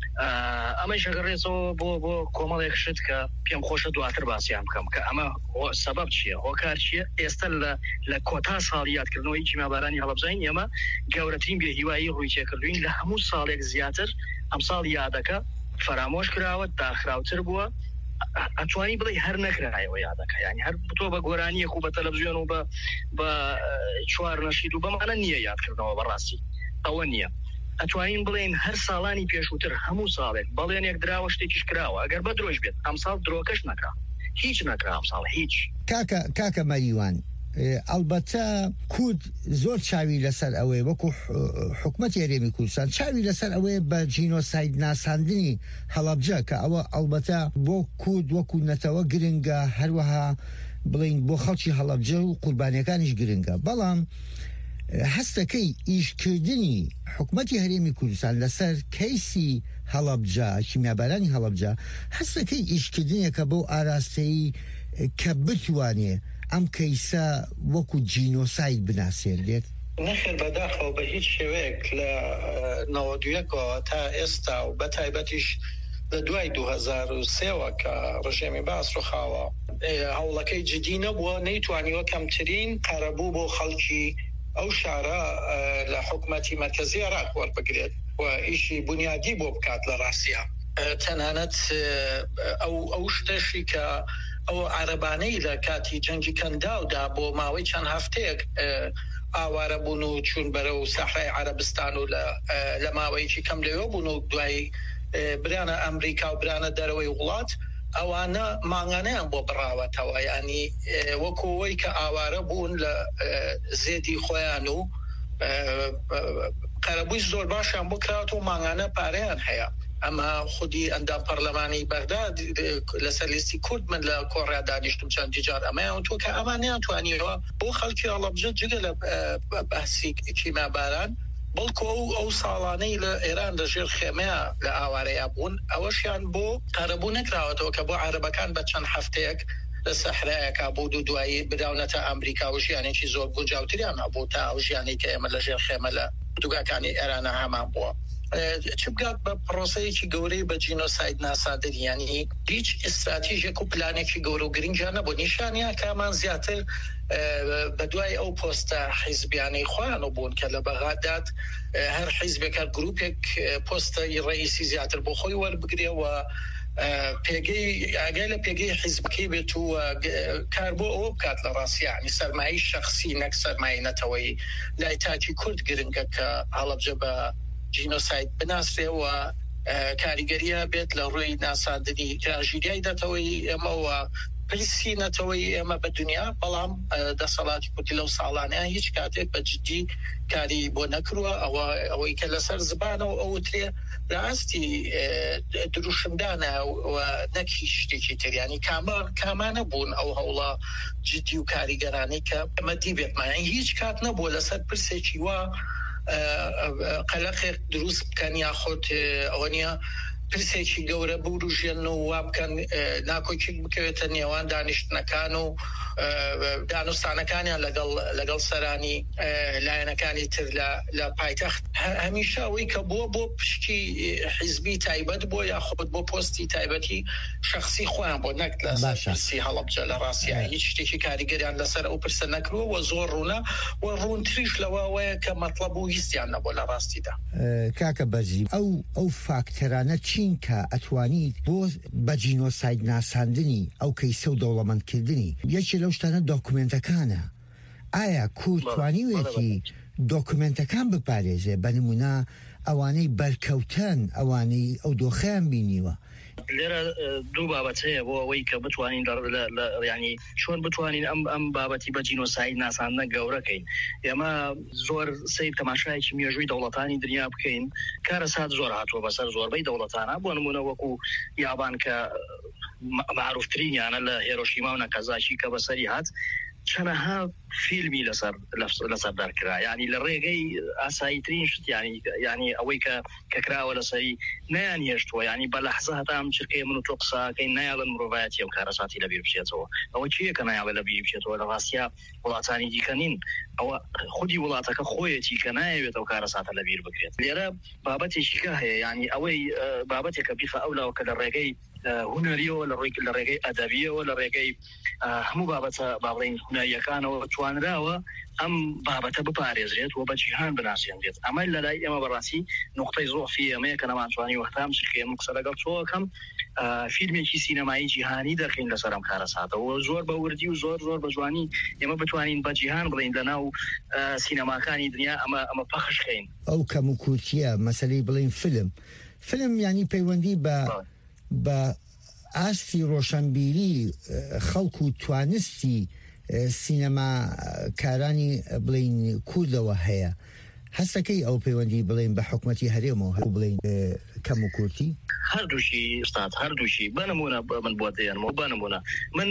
ئەمەش ئەگەڕێتەوە بۆ بۆ کۆمەڵێک شت کە پێم خۆشە دواتر باسییان بکەم کە ئەمە سەبەب چییە، هۆکار چییە. ئێستا لە لە کۆتا ساڵی یادکردنەوەی کیمیابارانی هەڵەبجەین ئێمە گەورەترین بێهیوایی ڕووی تێکردوین لە هەموو ساڵێک زیاتر. ئەم ساڵ یادەکە فەرامۆش کراوە، داخراوتر بووە، ئەتوانی بڵێ هەر نەکرایەوە یادەکە. یعنی هەر بتۆ بە گۆرانیەک و بە تەلەڤیزیۆن و بە بە چوار نەشید و بەمانە نییە یادکردنەوە بەڕاستی ئەوە نییە. ئەتوانین بڵێن هەر ساڵانی پێشووتر هەموو ساڵێک بەڵێنێک دراوە شتێکیش کراوە ئەگەر بە درۆژ بێت. ئەم ساڵ درۆکەش نەکرا، هیچ نەکرا ئەم ساڵ هیچ. کاکە کاکە مەریوان ئەلبەتە کورد زۆر چاوی لەسەر ئەوەی وەکو حکومەتی هەرێمی کوردستان چاوی لەسەر ئەوەیە بە جینۆساید ناساندنی هەڵەبجە کە ئەوە ئەلبەتە بۆ کورد وەکو نەتەوە گرنگە، هەروەها بڵین بۆ خەڵکی هەڵەبجە و قوربانیەکانیش گرنگە. بەڵام هەستەکەی ئیشکردنی حکومەتی هەرێمی کوردستان لەسەر کەیسی هەڵەبجە کیمیابارانی هەڵەبجە هەستەکەی ئیشکردنیەکە بۆ ئاراستەیی کە بتوانێ ئەم کەیسە وەکو جینۆساید بناسێنرێت. نەخێر بەداخەوە بە هیچ شێوەیەک لە نەوە دوویەکەوە تا ئێستا و بە تایبەتیش لە دوای دوو هەزار و سێوە کە ڕژێمی باس ڕخاوە هەوڵەکەی جدی نەبووە، نەیتوانیوە کەمترین قەرەبوو بۆ خەڵکی ئەو شارە لە حکومەتی مەرکەزی عێراق وەربگرێت و ئیشی بنیادی بۆ بکات لە ڕاستیە. تەنانەت ئەو ئەو شتەشی کە ئەو عەرەبانەی لە کاتی جەنگی کەنداودا بۆ ماوەی چەند هەفتەیەک ئاوارە بوون و چوون بەرە و سەحرای عەرەبستان و لە ماوەیەکی کەم لەوێ بوون و دوای برانە ئەمریکا و برانە دەرەوەی وڵات ئەوانە ماڭانەیان بۆ بڕاوەتەوە. ینی وەکوەوەی کە ئاوارە بوون لە زێدی خۆیان و قەرەبووی زۆر باشیان بۆ کراوەوە و ماڭانە پارەیان هەیە. ئەمە خودی ئەندام پەرلەمانی بەغداد لەسەر لیستی کورد من لە کۆڕیا دانیشتم چەند جار ئەمەیان تۆ کە ئەمانیان توانیەوە بۆ خەڵکی هەڵەبجە جگە لە بەحسی کیماباران بەڵکو ئەو ساڵانەی لە ئێران لەژێر خێمەیە لە ئاوارەیە بوون ئەوەشیان بۆ قەرەبوو نەکراوەتەوە کە بۆ عەرەبەکان بە چەند هەفتەیەک لە سەحرایەکە بۆ دوو دوایی بداونەتە ئەمریکا و ژیانێکی زۆر گونجاوتریان هەبوو تا ئەو ژیانی کە ئێمە لەژێر خێمە لە دوگاکانی ئێرانە هەمان بووە. چ بگات بە پرۆسەیەکی گەورەی بە جینۆساید ناسادر یعنی هیچ ئستراتیژێک و پلانێکی گەورە و گرنگیان نەبوو نیشانیا کامان زیاتر بە دوای ئەو پۆستە حیزبیانەی خۆیان بوون کە لە بەغاداد هەر حیزبێکە گروپێک پۆستەی ڕئیسی زیاتر بۆ خۆی وەربگرێەوە پێگەی ئاگای لە پێگەی حیزبەکەی بێت و کار بۆ ئەوە بکات لە ڕاستیانی سەرمایی شخصی نەک سەرمایی نەتەوەی لای تاکی کورد گرنگە کە هەڵەبجە بە جینۆساید بناسرێەوە کاریگەریە بێت لە ڕووی ناسادنی تراژیدیای دەتەوەی ئێمەوە پرسی نەتەوەی ئێمە بە دنیا بەڵام دەسەڵاتی کوردی لەو ساڵانەیە هیچ کاتێک بە جدی کاری بۆ نەکرووە ئەوە ئەوەی کە لەسەر زبانەوە ئەوترێ لە ئاستی دروشمدانە نەکی شتێکی تریانی کامانە بوون ئەو هەوڵە جدی و کاریگەرانی کە ئەمە دی بێتمانی هیچ کات نەبووە لەسەر پرسێکی وە قەلەقێک دروست بکەن یاخۆت ئەوە نیە پرسێکی گەورە بوروژێن و وا بکەن ناکۆکیک بکەوێتە نێوان دانیشتنەکان و دانوستانەکانیان لەگەڵ لەگەڵ سەرانی لایەنەکانی تر لە پایتەخت هەمیشە ئەوەی کە بۆ بۆ پشتی حیزبی تایبەت بۆ یاخۆت بۆ پۆستی تایبەتی شخصی خۆیان بۆ نەک لە پرسی هەڵەبجە لە ڕاستیە هیچ شتێکی کاریگەریان لەسەر ئەو پرسە نەکرۆوە زۆر ڕوونە و ڕوونتریش لەوەوەیە کە مەطلب و هیچیان نەبوو لە ڕاستیدا. کاکە بەرزی ئەو ئەو فاکتەرانە چین کە ئەتوانیت بۆ بە جینۆساید ناساندنی ئەو کەیسە و دەوڵەمەندکردنی یەکی لەو شتانە دۆکومنتەکانە ئایا کورد توانیوێتی دۆکومنتەکان بپارێزێ بە نمونە ئەوانەی بەرکەوتن ئەوانەی ئەو دۆخەیان بینیوە لێرە دوو بابەت هەیە بۆ ئەوەی کە بتوانین ینی چۆن بتوانین ئەم ئەم بابەتی بە جینۆساید ناساندنە گەورەکەین ئێمە زۆر سیر تەماشایکی مێژووی دەوڵەتانی دنیا بکەین کارە سات زۆر هاتووە بەسەر زۆربەی دەوڵەتانە بۆ نمونە وەکو یابان کە معروفترینیانە لە هێرۆشیما و ناکازاکی کە بەسەری هات چەنەها فیلمی لەسەر لەسەر دەرکرا ینی لە ڕێگەی ئاساییترین شت ینی ینی ئەوەی کە کەکراوە لەسەری نیان هێشتووە ینی بە لەحزە هەتام چرکەی من و تۆ قساکەی نایڵن مرۆڤایەتی ئەو کارەساتی لەبیر بچێتەوە ئەوە چیە کە نایڵێ لەبیر بچێتەوە لە ڕاستیا وڵاتانی دیکەنین ئەوە خودی وڵاتەکە خۆیەتی کە نایەوێت ئەو کارەساتە لەبیر بکرێت لێرە بابەتێکی کە هەیە ینی ئەوەی بابەتێکە بیخە ئەولاوە کە لە ڕێگەی هونەریەوە لە ڕێی لە ڕێگەی ئەدەبیەوە لە ڕێگەی هەموو بابەتە باڵین هونەریەکانەوە توانراوە ئەم بابەتە بپارێزرێت و بە جیهان بناسیێنرێت ئەمە لە لای ئێمە بەڕاستی نقطەی زۆفی ئەمەیە کە نەمانتوانی وەختام چکێ من قسە لەگەڵ تۆکەم فیلمێکی سینەمایی جیهانی دەرکەین لەسەر ئەم کارەساتەوە زۆر بە وردی و زۆر زۆر بە جوانی ئێمە بتوانین بە جیهان بڵین لەناو سینەماکانی دنیا ئەمە ئەمە پەخشکەین ئەو کەم و کورتیە مەسەلەی بڵین فیلم فیلم ینی پەیوەندی بە بە ئاستی ڕۆشنبیری خەڵک و توانستی سینەما کارانی بڵین کوردەوە هەیە هەستەکەی ئەو پەیوەندی بڵین بە حکومەتی هەرێمەوە هەر بڵین کەم و کورتی هەردووشی ئستاد هەردووشی بنمونە من بۆ دێنمەوە بنمونە من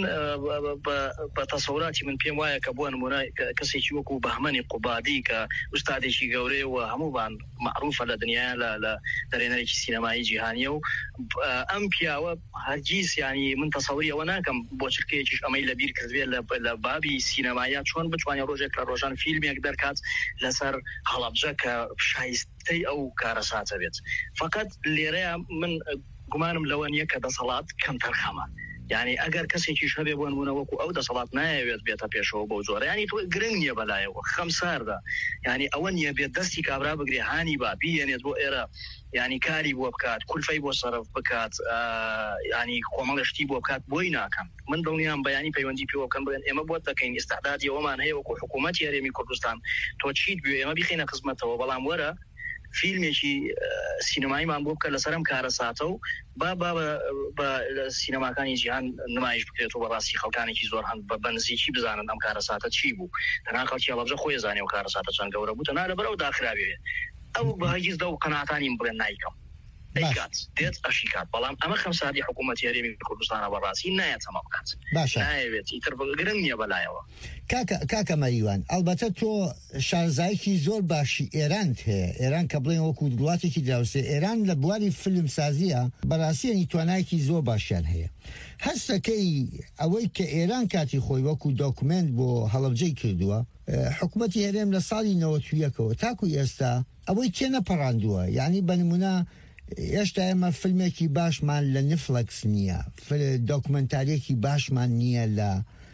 بە تەسەوراتی من پێم وایە کە بۆ نمونە کەسێکی وەکو بەهمەنی قوبادی کە ئوستادێکی گەورەی و هەمووان معروفە لە دنیا لە دەرێنەرێکی سینەمایی جیهانیە و ئەم پیاوە هەرگیز ینی من تەسەوری ئەوە ناکەم بۆ چرکەیەکیش ئەمەی لەبیر کردوێت لە بابی سینەمایە چۆن بتوانێت ڕۆژێک لە ڕۆژان فیلمێک دەرکات لەسەر هەڵەبجە کە شایستەی ئەو کارەساتە بێت فقط لێرەیە من گومانم لەوە نییە کە دەسەڵات کەم تەرخەمە یعنی ئەگەر کەسێکی شەبێ بۆ نمونە وەکو ئەو دەسەڵات نایەوێت بێتە پێشەوە بۆ زۆر ینی تۆ گرنگ نییە بەلایەوە خەمساردا ینی ئەوە نییە بێت دەستی کابرا بگرێ هانی با بیێنێت بۆ ئێرە ینی کاری بۆ بکات کولفەی بۆ سەرف بکات ینی کۆمەڵشتی بۆ بکات بۆی ناکەم من دڵنیام بەیانی پەیوەندی پێوە بکەم بڵێن ئێمە بۆ دەکەین ئستعدادی ئەومان هەیە وەکو حکوومەتی هەرێمی کوردستان تۆ چیت بێ ئێمە بخینە خزمەتەوە بەڵام وەرە فیلمێکی سینەماییمان بۆ بکە لەسەرم کارەساتە و با با بە سینەماکانی جیهان نمایش بکرێت و بەڕاستی خەڵکانێکی زۆر هەند بە بەنزیکی بزانن ئەم کارەساتە چی بوو تەنها خەڵکی هەڵەبجە خۆی زانێ و کارەساتە چەند گەورە بوو تەنها لەبەرەو داخرابێت ئەو بەهەگیز دە و قەناعەتانیم بڵێن نایکەم ئەیکات دێت ئەشیکات بەڵام ئەمە خەمساری حکوومەتی هەرێمی کوردستانە بەڕاستی نایە تەمام بکات نایەوێت ئیتر گرنگ نییە بەلایەوە. کاکە مەریوان ئەلبەتە تۆ شارزایەکی زۆر باشی ئێرانت هەیە ئێران کە بڵێن وەکو وڵاتێکی دراوسێ ئێران لە بواری فیلم سازیە بەڕاستیەنی توانایەکی زۆر باشیان هەیە هەستەکەی ئەوەی کە ئێران کاتی خۆی وەکو دۆکومنت بۆ هەڵەبجەی کردووە حکوومەتی هەرێم لە ساڵی نەوەتویەکەوە تاکو ئێستا ئەوەی تێ نەپەڕاندووە یعنی بەنمونە ئێشتا ئێمە فیلمێکی باشمان لە نفلەکس نییە دۆکومنتارێکی باشمان نییە لە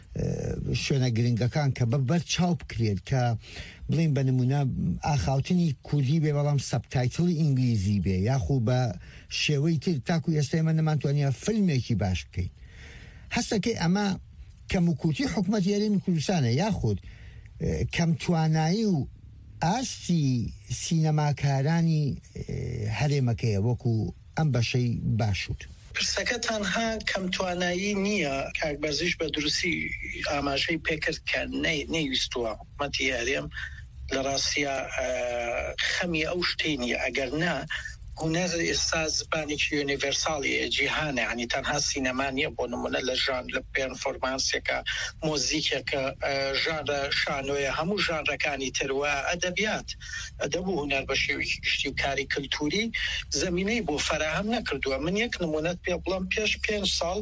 شوێنە گرنگەکان کە بەبەر چاو بکرێت کە بڵین بە نمونە ئاخاوتنی کوردی بێ بەڵام سەبتایتڵی ئینگلیزی بێ یاخو بە شێوەی تر تاکو ئێستا ئێمە نەمانتوانە فیلمێکی باش بکەین هەستەکەی ئەمە کەموکوتی حکوومەتی هەرێمی کوردستانە یاخود کەم توانایی و ئاستی سینەماکارانی هەرێمەکەیە وەکو ئەم بەشەی باشوت. پرسەکە تەنها کەم توانایی نییە کاکبەرزیش بە دروستی ئاماژەی پێکرد کە نەیویستووە حکوومەتی هەرێم لە ڕاستیە خەمی ئەو شتەی نیە ئەگەر نا هونەر ئێستا زبانێکی یونیڤەرساڵی جیهانە ینی تەنها سینەما نییە بۆ نمونە لە ژان لە پێرفۆرمانسێکە مۆزیکێکە ژانرە شانۆیە هەموو ژانرەکانی تروە ئەدەبیات ئەدەبوو هونەر بە شێوەیەکی گشتی و کاری کللتوری زمینەی بۆ فەراهەم نەکردووە من یەک نمونەت پێ بڵم پێش پێنج ساڵ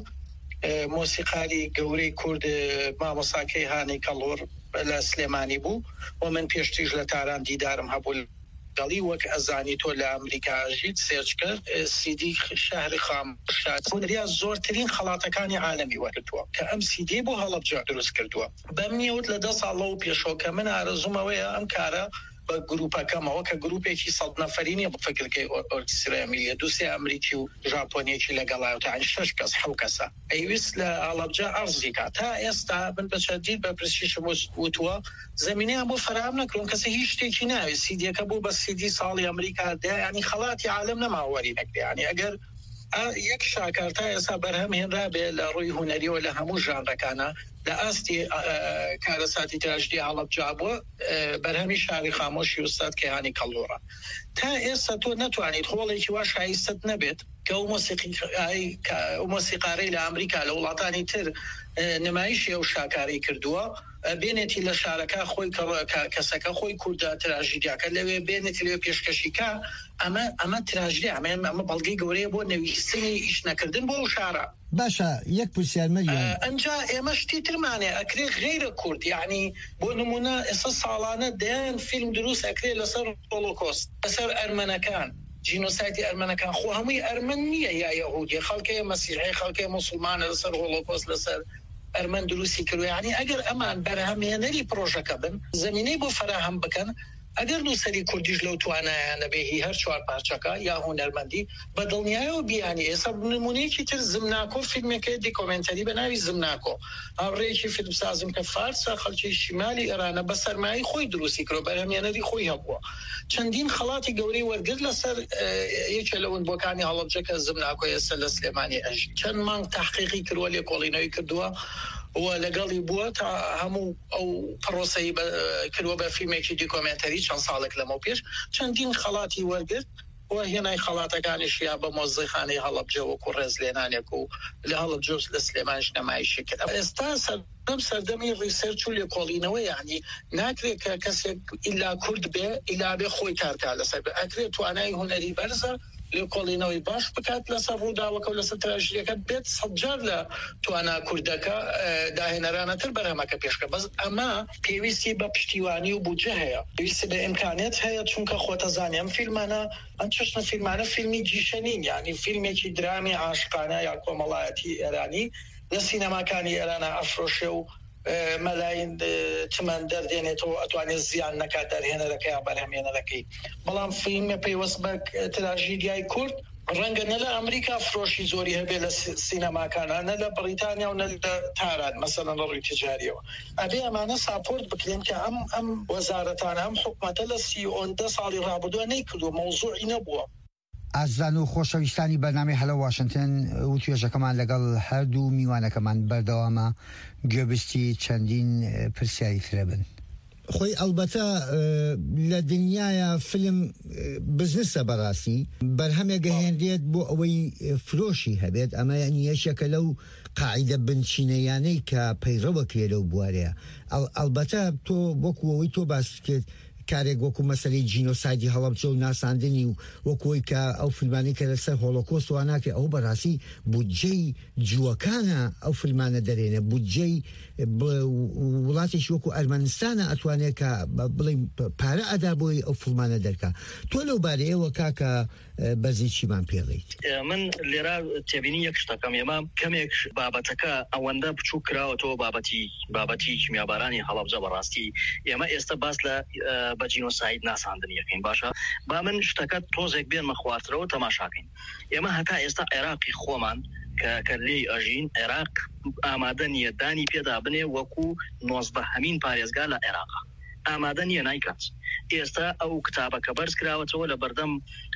مۆسیقاری گەورەی کورد مامۆساکەی هانی کەڵۆر لە سلێمانی بوو و من پێشتیش لە تاران دیدارم هەبوو دڵی وەک ئەزانی تۆ لە ئەمریکاژیت سێرچ کرد سیدی شاری خامشیا زۆرترین خەڵاتەکانی عالەمی وەرگتووە کە ئەم سیدی بۆ هەڵەبجە دروست کردووە بەم نیوت لە دە ساڵ و پێشەوە کە من ئارەزومەوەیە ئەم کارە بە گروپەکەمەوە کە گروپێکی سەد نەفەرینی بفکرکەی ئۆرکسترا دووسێ ئەمریکی و ژاپۆنیەکی لەگەڵایەوە شش کەس حەو کەسە ئەیویست لە ئاڵەبجە ئەرزی کات تا ئێستا من بە چەندین بە پرسیشم وتووە زمینیان بۆ فراهم نەکردم کەسە هیچ شتێکی ناوێت سیدیەکە بوو بە سیدی ساڵی ئەمریکا ینی خەڵاتی عالم نەماوەری نەکرێ ینی ئەگەر یەک شاکار تا ئێستا بەرهەم هێنرا بێ لە ڕووی هونەریەوە لە هەموو ژانرەکانە لە ئاستی کارەساتی تراژدی هەڵەبجا بووە بەرهەمی شاری خامۆشی ئوستاد کەیهانی کەڵۆڕە تا ئێستا تۆ نەتوانیت خۆڵێکی وا شایستت نەبێت کە ئەو مۆسیقارەی لە ئەمریکا لە وڵاتانی تر نمایشی ئەو شاکاری کردووە بێنێتی لە شارەکە خۆی کەسەکە خۆی کوردە تراژیدیاکە لەوێ بێنێتی لەوێ پێشکەشیکە ئەمە ئەمە تراژدی ئەمە ئەمە بەڵگەی گەورەیە بۆ نەویستنی ئیش نەکردن بۆ شارە باشە یەک پرسیارمەریە ئەنجا ئێمە شتی ترمانێ ئەکرێ غیرە کورد یعنی بۆ نمونە ئێستا ساڵانە دەیان فیلم دروست ئەکرێ لەسەر هۆلۆکۆست لەسەر ئەرمەنەکان جینۆسایتی ئەرمەنەکان خۆ هەمووی ئەرمەن نییە یا یەهودی خەڵکەیە مەسیحی خەڵکەی موسڵمانە لەسەر هۆلۆکۆست لەسەر ئەرمەن دروستی کردو یعنی ئەگەر ئەمان بەرهەمهێنەری پرۆژەکە بن زمینەی بۆ فراهم بکەن ئەگەر نووسەری کوردیش لەو توانایانە بێهی هەر چوار پارچەکە یا هونەرمەندی بە دڵنیایەوە بیانی ئێستا نمونەیەکی تر زمناکۆ فیلمێکە دیکۆمنتەری بە ناوی زمناکۆ هاوڕێیەکی فیلمسازم کە فارسە خەڵکی شیمالی ئێرانە بە سەرمایی خۆی دروستی کرۆ بەرهەمهێنەری خۆی هەبووە چەندین خەڵاتی گەورەی وەرگرت لەسەر یەکێ لە ونبووەکانی هەڵەبجەکە زمناکۆ ئێستا لە سلێمانی ئەژی چەند مانگ تحقیقی کردووە لێکۆڵینەوەی کردووە و لەگەڵی بووە تا هەموو ئەو پرۆسەی کردووە بە فیلمێکی دیکۆمنتەری چەند ساڵێک لەمەوە پێش چەندین خەڵاتی وەرگرت و هێنای خەڵاتەکانیش یا بە مۆزەخانەی هەڵەبجە وەکو ڕێزلێنانێک و لە هەڵەبجە لە سلێمانش نەمایشی کرد ئێستا سەردەم سەردەمی ڕیسەرچ و لێکۆڵینەوە یعنی ناکرێت کە کەسێک ئیلا کورد بێ ئیلا بێ خۆی کارکا لەسەر ئەکرێت توانای هونەری بەرزە لێکۆڵینەوەی باش بکات لەسەر ڕووداوەکە و لەسەر تراژدیەکە بێت سەدجار لە توانا کوردەکە داهێنەرانەتر بەرهەمەکە پێشکە بەس ئەمە پێویستی بە پشتیوانی و بودجە هەیە پێویستی بە ئیمکانێت هەیە چونکە خۆتەزانی ئەم فیلمانە ئەم چەشنە فیلمانە فیلمی جیشەنین یعنی فیلمێکی درامی عاشقانە یا کۆمەڵایەتی ئێرانی لە سینەماکانی ئێرانە ئەفرۆشێ و مەلاین تمان دەردێنێتەوە ئەتوانێت زیان نەکات دەرهێنەرەکە یا بەرهەمهێنەرەکەی بەڵام فیلمە پێیوەست بە تراژیدیای کورد ڕەنگە نە لە ئەمریکا فرۆشی زۆری هەبێ لە سینەماکانە نە لە بریتانیا و نە لە تاران مەسەڵەن لە ڕووی تجاریەوە ئەبێ ئەمانە ساپۆرت بکرێن کە ئەم ئەم وەزارەتانە ئەم حکومەتە لە سی ئۆندە ساڵی ڕابردووە نەیکردووە مەوزوعی نەبووە ئازان و خۆشەویستانی بەرنامەی هەلە واشنگتن و توێژەکەمان لەگەڵ هەردوو میوانەکەمان بەردەوامە گوێبستی چەندین پرسیاری ترە بن خۆی ئەلبەتە لە دنیاە فیلم بزنسە بەڕاستی بەرهەمێک هێندێت بۆ ئەوەی فرۆشی هەبێت ئەمە یعنی یەشێکە لەو قاعدە بنچینەیانەی کە پەیڕەوەکرێ لەو بوارەیە ئەلبەتە تۆ وەکوەوەی تۆ باس کرد کارێک وەکو مەسەلەی جینۆسایدی هەڵەبجە و ناساندنی و وەکوی کە ئەو فیلمانی کە لەسەر هۆلۆکۆست وا ناکرێت ئەو بەڕاستی بودجەی جووەکانە ئەو فیلمانە دەرێنە بودجەی وڵاتێکی وەکو ئەرمەنستانە ئەتوانێت کە بڵێ پارە ئەدا بۆی ئەو فیلمانە دەرکا تۆ لەو بارەیەوە کاکە بەرزی چیمان پێڵیت من لێرا تێبینی یەک شتەکەم ئێمە کەمێک بابەتەکە ئەوەندە بچوو کراوەتەوە بابەتی بابەتی کیمیابارانی هەڵەبجە بەڕاستی ئێمە ئێستا باس لە بە جینۆساید ناساندنیەکەین باشە با من شتەکە تۆزێک بێنمە خوارترەوە تەماشاکەین ئێمە هەتا ئێستا عێراقی خۆمان کە لێی ئەژین عێراق ئامادە نییە دانی پێدا بنێ وەکو نۆزدە هەمین پارێزگا لە عێراقا ئامادە نییە نایکات ئێستا ئەو کتابەکە بەرز کراوەتەوە لە بەردەم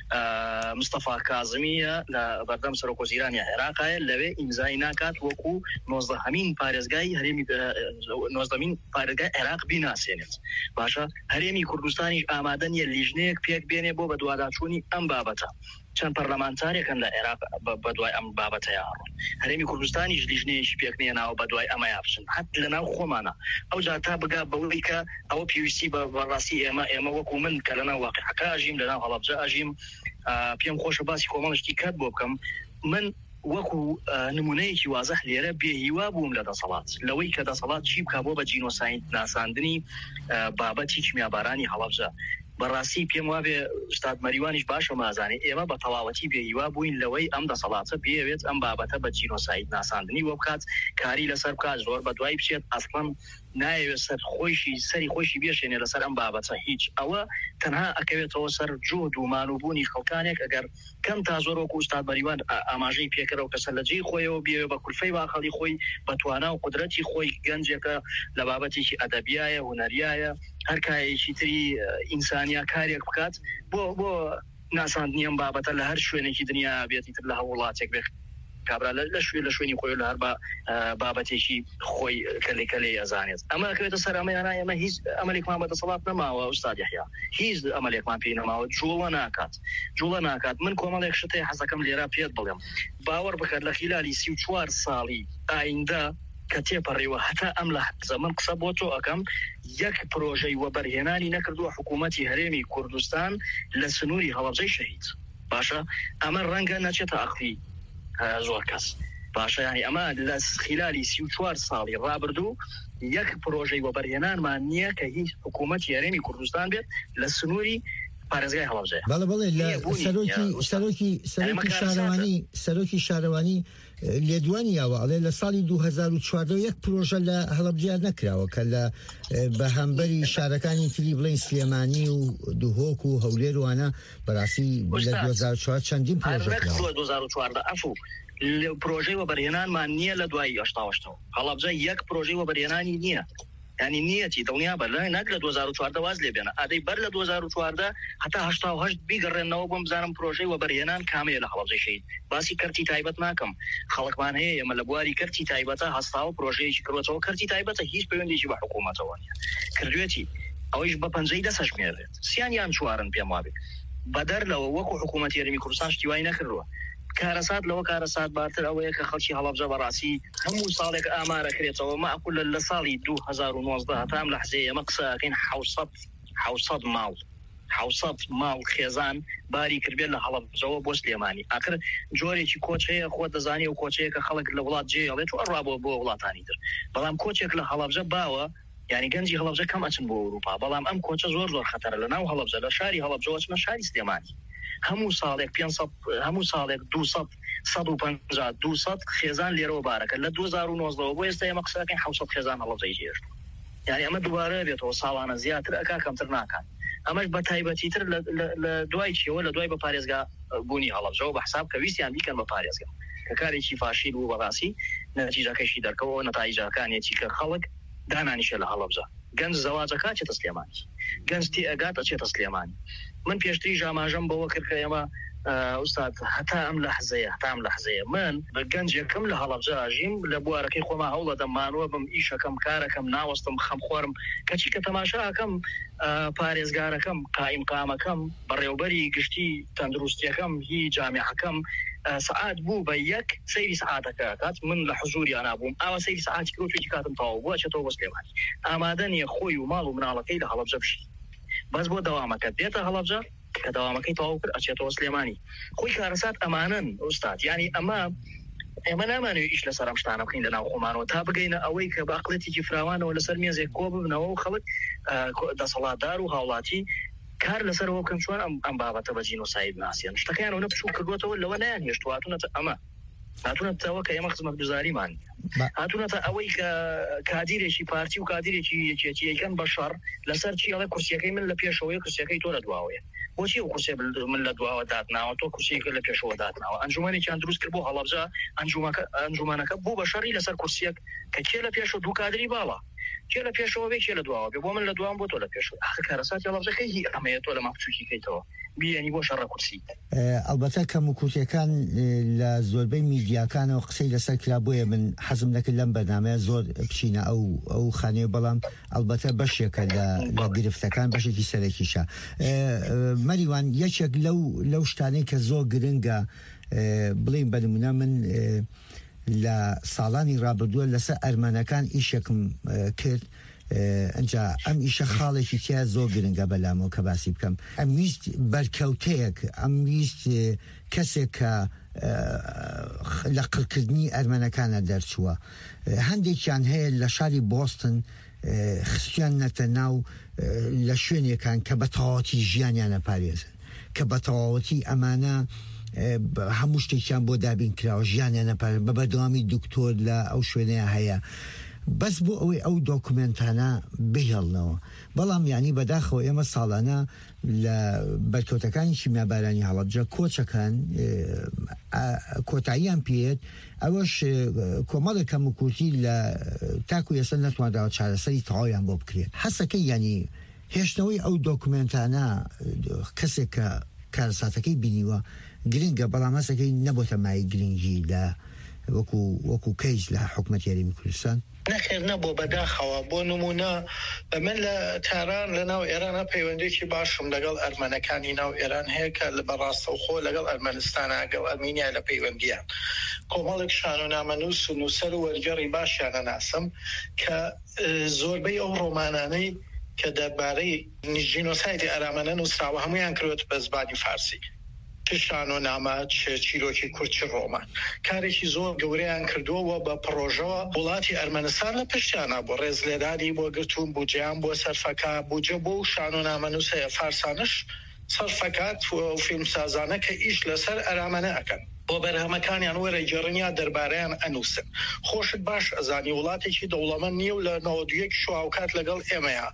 مستەفا کازمیە لە بەردەم سەرۆکۆزیرانی عێراقایە لەوێ ئیمزای ناکات وەکو نۆزدە هەمین پارێزگای هەرێمی نۆزدەمین پارێزگای عێراق بیناسێنێت باشە هەرێمی کوردستانیش ئامادە نیە لیژنەیەک پێک بێنێ بۆ بە دوواداچوونی ئەم بابەتە چەند پەرلەمانتارێکن لە عێراق بە دوای ئەم بابەتەیە هەڕۆن هەرێمی کوردستانیش لیژنەیەکی پێک نێناوە بە دوای ئەمە یابچن حەت لەناو خۆمانە ئەو جا تا بگا بەوەی کە ئەوە پێویستی بە بەڕاستی ئێمە ئێمە وەکو من کە لەناو واقعەکە ئاژیم لەناو هەڵەبجە ئاژیم پێم خۆشە باسی کۆمەڵشتی کات بۆ بکەم من وەکو نمونەیەکی وازەح لێرە بێهیوا بووم لە دەسەڵات لەوەی کە دەسەڵات چی بکا بۆ بە جینۆساید ناساندنی بابەتی کیمیابارانی هەڵەبجە بەڕاستی پێم وابێ ئوستاد مەریوانیش باشە مازانێ ئێمە بە تەواوەتی بێهیوا بووین لەوەی ئەم دەسەڵاتە بێوێت ئەم بابەتە بە جینۆساید ناساندنی وە بکات کاری لەسەر بکات زۆر بە دوای بچێت ئەسڵەن نایەوێت سەر خۆشی سەری خۆشی بێشێنێ لەسەر ئەم بابەتە هیچ ئەوە تەنها ئەکەوێتەوە سەر جۆد و مانوبوونی خەڵکانێک ئەگەر کەم تا زۆر وەکو ئوستاد مەریوان ئاماژەی پێکەرەوە کە سەر لە جێی خۆیەوە بێوێ بە کولفەی واخەڵی خۆی بەتوانا و قودرەتی خۆی گەنجێکە لە بابەتێکی ئەدەبیایە هونەریایە هەر کایەکی تری ئینسانیا کارێک بکات بۆ بۆ ناساندنی ئەم بابەتە لە هەر شوێنێکی دنیا بێتی تر لە هەوڵاتێک بێت کابرا لە شوێن لە شوێنی خۆی لە هەر بابەتێکی خۆی کەلێ کەلێ ئەزانێت ئەمە کەوێتە سەر ئەمەیانە ئێمە هیچ ئەمەلێکمان بەدەسەڵات نەماوە ئوستاد یحیا هیچ ئەمەلێکمان پێی نەماوە جوڵە ناکات جوڵە ناکات من کۆمەڵێک شتەی حەزەکەم لێرە پێت بڵێم باوەڕ بکات لە خلالی سی و چوار ساڵی ئایندە کە تێپەڕێەوە هەتا ئەم لە زەمن قسە بۆ تۆ ئەەکەم یەک پرۆژەی وەبەرهێنانی نەکردووە حکوومەتی هەرێمی کوردستان لە سنووری هەڵەبجەی شەهید باشە ئەمە ڕەنگە نەچێتە ئەختی زۆر کەس باشە ینی ئەمە لە خلالی سی و چوار ساڵی ڕابردوو یەک پرۆژەی وەبەرهێنانمان نییە کە هیچ حکوومەتی هەرێمی کوردستان بێت لە سنووری پارێزگای هەڵەبجەیە بەڵێ بەڵێ لە سەرۆکی سەرۆکی سەرۆکی شارەوانی سەرۆکی شارەوانی لێدوانیەوە ئەڵێ لە ساڵی دوو هەزار و چواردە یەک پرۆژە لە هەڵەبجە نەکراوە کە لە بەهەمبەری شارەکانی تری بڵین سلێمانی و دووهۆک و هەولێر وانە بەڕاستی لە دوو هەزار و چوار چەندین پرۆژە دوو هەزار و چواردە ئەفو پرۆژەی وەبەرهێنانمان نییە لە دوای هەشتاهەشتەوە هەڵەبجە یەک پرۆژەی وەبەرهێنانی نییە ینی نیەتی دڵنیا بە لای ناک لە دوو هەزار و چواردە واز لێ بێنە ئادەی بەر لە دوو هەزار و چواردە هەتا هەشتا و هەشت بیگەڕێنەوە بۆم بزانم پرۆژەی وەبەرهێنان کامەیە لە هەڵەبجەی شەهید باسی کەرتی تایبەت ناکەم خەڵکمان هەیە ئێمە لە بواری کەرتی تایبەتە هەستاوە پرۆژەیەکی کردوەوە کەرتی تایبەتە هیچ پەیوەندێکی بە حکوومەتەوە نیە کردوێتی ئەوەیش بە پەنجەی دەسەژمێرێت سییان چوارن پێم وابێ بەدەر لەوە وەکو حکوومەتی هەرێمی کوردستان شتی وای نەکردووە کارەسات لەوە کارەسات بارتر ئەوەیە کە خەڵکی هەڵەبجە بەڕاستی هەموو ساڵێک ئامارەکرێتەوە مەعقول لە ساڵی دوو هەزار و نۆزدە هەتام لە حزەیە ئێمە قسەکەین حوسەد ماڵ حوسەد ماڵ خێزان باری کردبێت لە هەڵەبجەوە بۆ سلێمانی ئاخر جۆرێکی کۆچەیە خۆ دەزانی و کۆچەیە کە خەڵک لە وڵات جێڵێت و ئەڕابەوە بۆ وڵاتانی تر بەڵام کۆچێک لە هەڵەبجە باوە یعنی گەنجی هەڵەبجە کەم ئەچن بۆ ئەوروپا بەڵام ئەم کۆچە زۆر زۆر خەتەرە لە ناو هەڵەبجە لە شاری هەڵەبجەوە چمە شاری سلێمانی هەموو ساڵێک پێنجسەد هەموو ساڵێک دووسەد سەد و پەنجا دووسەد خێزان لێرەوە بارەکە لە دوو هەزار و نۆزدەوە بۆ ئێستا ئێمە قسەکەین حوسەد خێزان هەڵەبجەی هێشت یعنی ئەمە دووبارە بێتەوە ساڵانە زیاتر ئەکا کەمتر ناکات ئەمەش بە تایبەتی تر لە دوای چیەوە لە دوای بە پارێزگا بوونی هەڵەبجەوە بە حساب کە ویستیان بیکەن بە پارێزگا کە کارێکی فاشیل بوو بەڕاستی نەتیجەکەشی دەرکەوە نەتایجەکانێکی کە خەڵک دانانیشە لە هەڵەبجە گەنج زەواجەکە چێتە سلێمانی گەنج تێئەگاتە چێتە سلێمانی من پێشتری ژاماژەم بەوە کرد کە ئێمە ئوستاد هەتا ئەم لەحزەیە هەتا ئەم لەحزەیە من بە گەنجێکم لە هەڵەبجاژیم لە بوارەکەی خۆما هەوڵە دەمانوە بم ئیشەکەم کارەکەم ناوەستم خەم خۆرم کەچی کە تەماشاکەم پارێزگارەکەم قائیم قامەکەم بەڕێوبەری گشتی تەندروستیەکەم هی جامعەکەم سعات بوو بە یەک سەیری سعاتەکە کات من لە حضوری ئانابووم ئاوا سەیری سعاتی کەوتێکی کاتم تەواو بووە چێتەوە بۆ سلێمانی ئامادە نییە خۆی و ماڵ و مناڵەکەی لە هەڵەبجە بشی بەس بۆ دەوامەکە دێتە هەڵەبجە کە دەوامەکەی تەواو کرد ئەچێتەوە سلێمانی خۆی کارەسات ئەمانن ئوستاد یعنی ئەمە ئێمە نامانوێت ئیش لەسەر ئەم شتانە بکەین لەناو خۆمانەوە تا بگەینە ئەوەی کە باقلەتێکی فراوانەوە لەسەر مێزێک کۆ ببنەوە و خەڵک دەسەڵاتدار و هاوڵاتی کار لەسەرەوە بکەن چۆن ئەم بابەتە بە جینۆساید ناسیان شتەکەیان ئەوە پشوو کردوێتەوە لەوە نایان هێشت هاتوونەتە ئەمە هاتوونەتەوە کە ئێمە خزمەتگوزاریمان هاتوونەتە ئەوەی کە کادیرێکی پارتی و کادیرێکی یەکێتیەکەن بە شەڕ لەسەر چی ئەڵێ کورسیەکەی من لە پێشەوەی کورسیەکەی تۆ لە دواوەیە بۆچی ئەو کورسێ من لە دواوە داتناوە تۆ کورسیەکە لە پێشەوە داتناوە ئەنجومەنێکیان دروست کرد بۆ هەڵەبجە ئەنجومانەکە بوو بە شەڕی لەسەر کورسیەک کە کێ لە پێشەوە دوو کادری باڵا کێ لە پێشەوە بێ کێ لە دواوە بێ بۆ من لە دوام بۆ تۆ لە پێشەوە کارەساتی هەڵەبجەکەی هی ئەمەیە تۆ لە ماپچووکی کەیتەوە بیانی بۆ شەڕە کورسی ئەلبەتە کەم و کورتەکان لە زۆربەی میدیاکانەوە قسەی لەسەر کرابۆیە من حەزم دەکرد لەم بەرنامەیە زۆر بچینە ئەو ئەو خانەیە بەڵام ئەلبەتە بەشێکە لە گرفتەکان بەشێکی سەرەکیشە مەریوان یەکێک لەو لەو شتانەی کە زۆر گرنگە بڵێن بە نمونە من لە ساڵانی ڕابردووە لەسەر ئەرمەنەکان ئیشێکم کرد ئەنجا ئەم ئیشە خاڵێکی تیا زۆر گرنگە بەلامەوە کە باسی بکەم ئەم ویست بەرکەوتەیەک ئەم ویست کەسێک کە لە قڕکردنی ئەرمەنەکانە دەرچووە هەندێکیان هەیە لە شاری بۆستن خستیان نەتە ناو لە شوێنێکان کە بە تەواوەتی ژیانیانە پارێزن کە بە تەواوەتی ئەمانە هەموو شتێکیان بۆ دابین کراوە ژیانیانە پارێزن بە بەردەوامی دکتۆر لە ئەو شوێنەیە هەیە بەس بۆ ئەوەی ئەو دۆکومنتانە بهێڵنەوە بەڵام یعنی بەداخەوە ئێمە ساڵانە لە بەرکەوتەکانی شیمیابارانی هەڵەبجە کۆچەکان کۆتاییان پێێت ئەوەش کۆمەڵێک کەم و کورتی لە تاکو ئێستا نەتوانراوە چارەسەری تەواویان بۆ بکرێت حەسەکەی ینی هێشتنەوەی ئەو دۆکومنتانە کەسێک کە کارەساتەکەی بینیوە گرنگە بەڵام هەسەکەی نەبۆتە مای گرنگی لە وەکو وەکو کەیس لە حکومەت یاریمی کوردستان نەخێر نەبوو بەداخەوە بۆ نمونە من لە تاران لە ناو ئێرانە پەیوەندێکی باشم لەگەڵ ئەرمەنەکانی ناو ئێران هەیە کە لە بەڕاستەوخۆ لەگەڵ ئەرمەنستانە ئەگەڵ ئەرمینیا لە پەیوەندیان کۆمەڵێک شانۆنامەنووس و نووسەر و وەرگەڕی باشیانە ناسم کە زۆربەی ئەو ڕۆمانانەی کە دەربارەی ژینۆسایدی ئەرامەنە نووسراوە هەمویان کردوێت بە زبانی فارسی شانۆنامە چیرۆکی کورچی ڕۆمان کارێکی زۆر گەورەیان کردووە بە پرۆژەوە وڵاتی ئەرمەنستان لە پشتیانە بۆ ڕێزلێدانی بۆ گرتوون بودجیان بۆ سەرفەکە بودجە بۆ و شانۆنامە نووسەیە فارسانش سەرفەکات و فیلمسازانە کە ئیش لەسەر ئەرامەنە ئەکەن بۆ بەرهەمەکانیان وەرە گەڕنیا دەربارەیان ئەنووسن خۆشت باش ئەزانی وڵاتێکی دەوڵەمەند نییە و لە نەوە دوویەکی شواوکات لەگەڵ ئێمەیە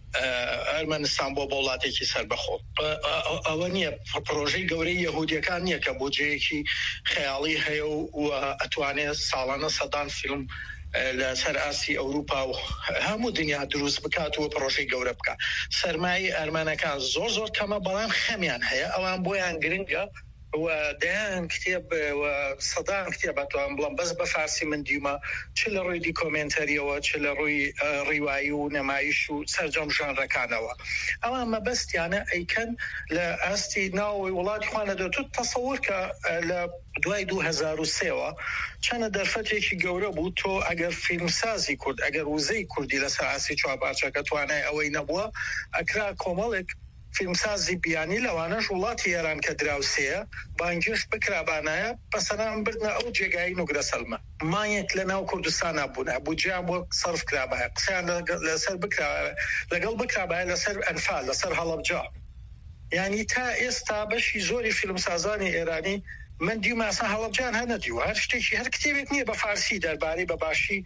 ئەرمەنستان بۆ وڵاتێکی سەربەخۆ ئەوە نییە پرۆژەی گەورەی یەهودیەکان نییە کە بودجەیەکی خەیاڵی هەیە و ئەتوانێت ساڵانە سەدان فیلم لە سەر ئاسی ئەوروپا و هەموو دنیا دروست بکات و پرۆژەی گەورە بکە سەرمایی ئەرمەنەکان زۆر زۆر کەمە بەڵام خەمیان هەیە ئەوان بۆیان گرنگە و دەیان کتێب سەدان کتێبەتوان بڵم بەس بە فارسی من دیمە چ لە ڕووی دیکۆمنتەریەوە چ لە ڕووی ڕیوایی و نەمایش و سەرجەم ژانرەکانەوە ئەوان مەبەستیانە ئەیکەن لە ئاستی ناوی وڵاتی خوانە دەتوت تەسەور کە لە دوای دوو هەزار و سێەوە چەنە دەرفەتێکی گەورە بوو تۆ ئەگەر فیلمسازی کورد ئەگەر وزەی کوردی لەسەر ئاسی چوارپارچەکە توانای ئەوەی نەبووە ئەکرا کۆمەڵێک فیلمسازی بیانی لەوانەش وڵاتی ئێران کە دراوسەیە بانگێش بکرابانایە بەسەران بردنە ئەو جێگایی نوگرە سەلمە مایەک لە ناو کوردستانە بوونە بودجیان بۆ سەرف کرابایە قسەیان لەسەر بکرابایە لەگەڵ بکرابایە لەسەر ئەنفال لەسەر هەڵەبجە یعنی تا ئێستا بەشی زۆری فیلمسازانی ئێرانی من دیمە ئەسا هەڵەبجان هەر نەدیوە هەر شتێکی هەر کتێبێک نییە بە فارسی دەربارەی بە باشی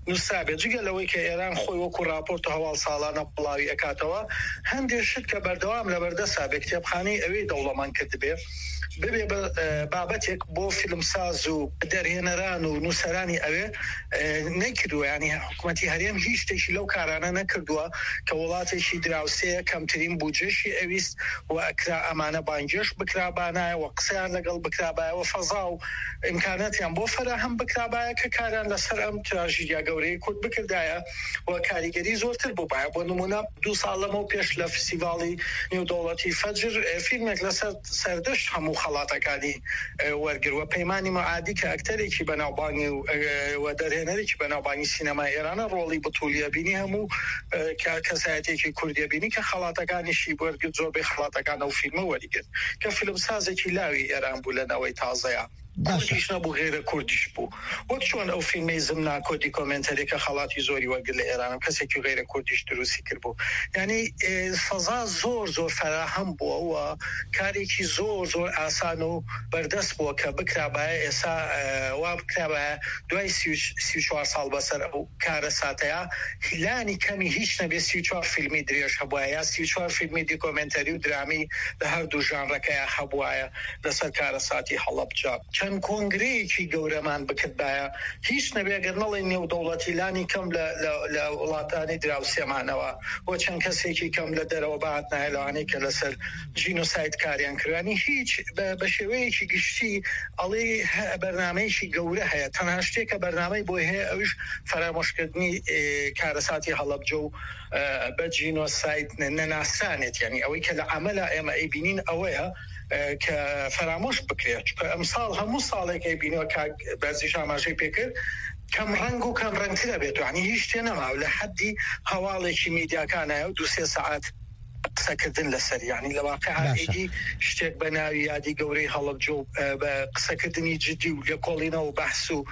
نووسابێت جگە لەوەی کە ئێران خۆی وەکو راپۆرت هەواڵ ساڵانە بڵاوی ئەکاتەوە هەندێک شت کە بەردەوام لە بەردەسا بێ کتێبخانەی ئەوەی دەوڵەمەند کرد بێ ببێ بابەتێک بۆ فیلمساز و دەرهێنەران و نووسەرانی ئەوێ نەکردووە ینی حکوومەتی هەرێم هیچ شتێکی لەو کارانە نەکردووە کە وڵاتێکی دراوسەیە کەمترین بودجێشی ئەویست و ئەکرا ئەمانە بانگێش بکرابانایە و قسەیان لەگەڵ بکرابایەوە فەزا و ئیمکانەتیان بۆ فەراهەم بکرابایە کە کاران لەسەر ئەم تراژیدیا گەورەی کورد بکردایە و کاریگەری زۆرتر بووبایە بۆ نمونە دوو ساڵ لەمەوە پێش لە فستیڤاڵی نێودەوڵەتی فەجر فیلمێک لەسەر سەردەشت هەموو خەڵاتەکانی وەرگرتووە پەیمانی معادی کە ئەکتەرێکی بەناوبانگی و دەرهێنەرێکی بەناوبانگی سینەمای ئێرانە ڕۆڵی بەتولیە بینی هەموو کەسایەتێکی کوردیە بینی کە خەڵاتەکانیشی وەرگرت زۆربەی خەڵاتەکان ئەو فیلمە وەریگرت کە فیلمسازێکی لاوی ئێران بوو لەنەوەی تازەیە کوردیش نەبوو غێرە کوردیش بوو وەک چۆن ئەو فیلمەی زمنا کۆدی کۆمنتەرێکە خەڵاتی زۆری وەرگرت لە ئێرانم کەسێکی غێرە کوردیش دروستی کرد بوو یعنی فەزا زۆر زۆر فەراهەم بووە و کارێکی زۆر زۆر ئاسان و بەردەست بووە کە بکرابایە ئێستا وا بکرابایە دوای سی و چوار ساڵ بەسەر ئەو کارە ساتەیە هیلانی کەمی هیچ نەبێ سی و چوار فیلمی درێژ هەبووە یا سی و چوار فیلمی دیکۆمنتەری و درامی لە هەردوو ژانرەکەیە هەبووایە لەسەر کارە ساتی هەڵەبجا چەند کۆنگرەیەکی گەورەمان بکردبایە هیچ نەبێگەر نەڵی نێودەوڵەتی لانی کەم لە وڵاتانی دراوسێمانەوە بۆ چەند کەسێکی کەم لە دەرەوە بەهات نایلوانەی کە لەسەر جینۆساید کاریان کردوانی هیچ بە شێوەیەکی گشتی ئەڵێ بەرنامەیەکی گەورە هەیە تەنها شتێکە بەرنامەی بۆی هەیە ئەوش فەرامۆشکردنی کارەساتی هەڵەبجە و بە جینۆساید نەناسانێت یعنی ئەوەی کە لە عەمەلا ئێمە ئەیبینین ئەوەیە کە فەرامۆش بکرێت ئەمساڵ هەموو ساڵێکی بینەوە بەرزیش ئاماژەی پێکرد کەم ڕەنگ و کەم ڕەنگترە بێت و عنی هیچ شتێ نەماوە لە حەدی هەواڵێکی میدیاکانایە و دو سێ سەعات قسەکردن لەسەر یعنی لە واقعیدی شتێک بە ناوی یادی گەورەی هەڵەبجە و بە قسەکردنی جدی و لە کۆڵینەوە بەحس و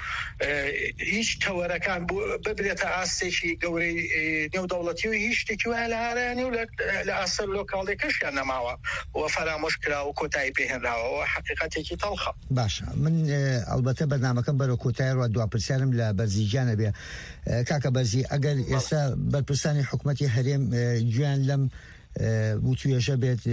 هیچ تەوەرەکان ببرێتە ئاستێکی گەورەی نێودەوڵەتی و هیچ شتێکی وایە لە هارایانی و لە ئاسەر لۆکاڵێکەشیان نەماوە و فەرامۆش کراوە و کۆتایی پێهێنراوە حقیقەتێکی تەڵخە. باشە من ئەلبەتە بەرنامەکەم بەرەو کۆتایی ڕوا دوپرسیارم لە بەرزیجانە بێ کاکە بەرزی ئەگەر ئێستا بەرپرسانی حکوومەتی هەرێم گویان لەم بوتوێژە بێت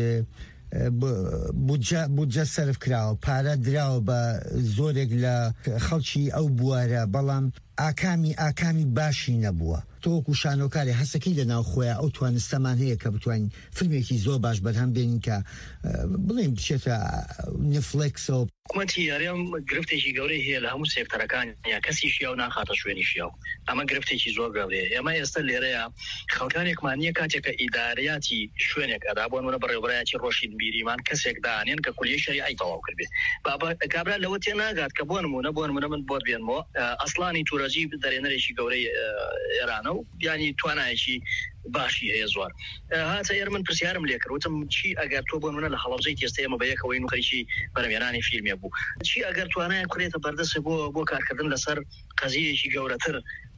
بودجە سەرف کراوە پارە دراوە بە زۆرێک لە خەڵکی ئەو بوارە بەڵام ئاکامی ئاکامی باشی نەبووە تۆکو شانۆکاری هەسەکەی لە ناو خۆیان ئەو توانستەمان هەیە کە بتوانین فیلمێکی زۆر باش بەرهەم بێنین کە بڵێم بچێتە نفلێکسەوە حکوومەتی هەرێم گرفتێکی گەورەی هەیە لە هەموو سێکتەرەکان یا کەسی شیا و ناخاتە شوێنی شیا و ئەمە گرفتێکی زۆر گەورەیە ئێمە ئێستا لێرەیە خەڵکانێکمان نییە کاتێکە ئیدارەتی شوێنێک ئەدا بۆ نمونە بەڕێوەبەرایەتی ڕۆشید بیریمان کەسێک دانێن کە کولیەی شەریعەتی تەواو کردبێ کابرا لەوە تێ ناگات کە بۆ نمونە بۆ نمونە من بۆت بێنمەوە ئەسڵانی توورەجی دەرێنەرێکی گەورەی ئێرانە و بیانی توانایەکی باشی هەیە زۆر هاتە ئێرە من پرسیارم لێ کردوتم چی ئەگەر تۆ بۆ نمونە لە هەڵەبجەی تێستا ئێمە بە یەکەوەی نوخەریکی بەرەمێنانی فیلمێ بوو چی ئەگەر توانایە کوڕێتە بەردەسە بۆ بۆ کارکردن لەسەر قەزیەیەکی گەورەتر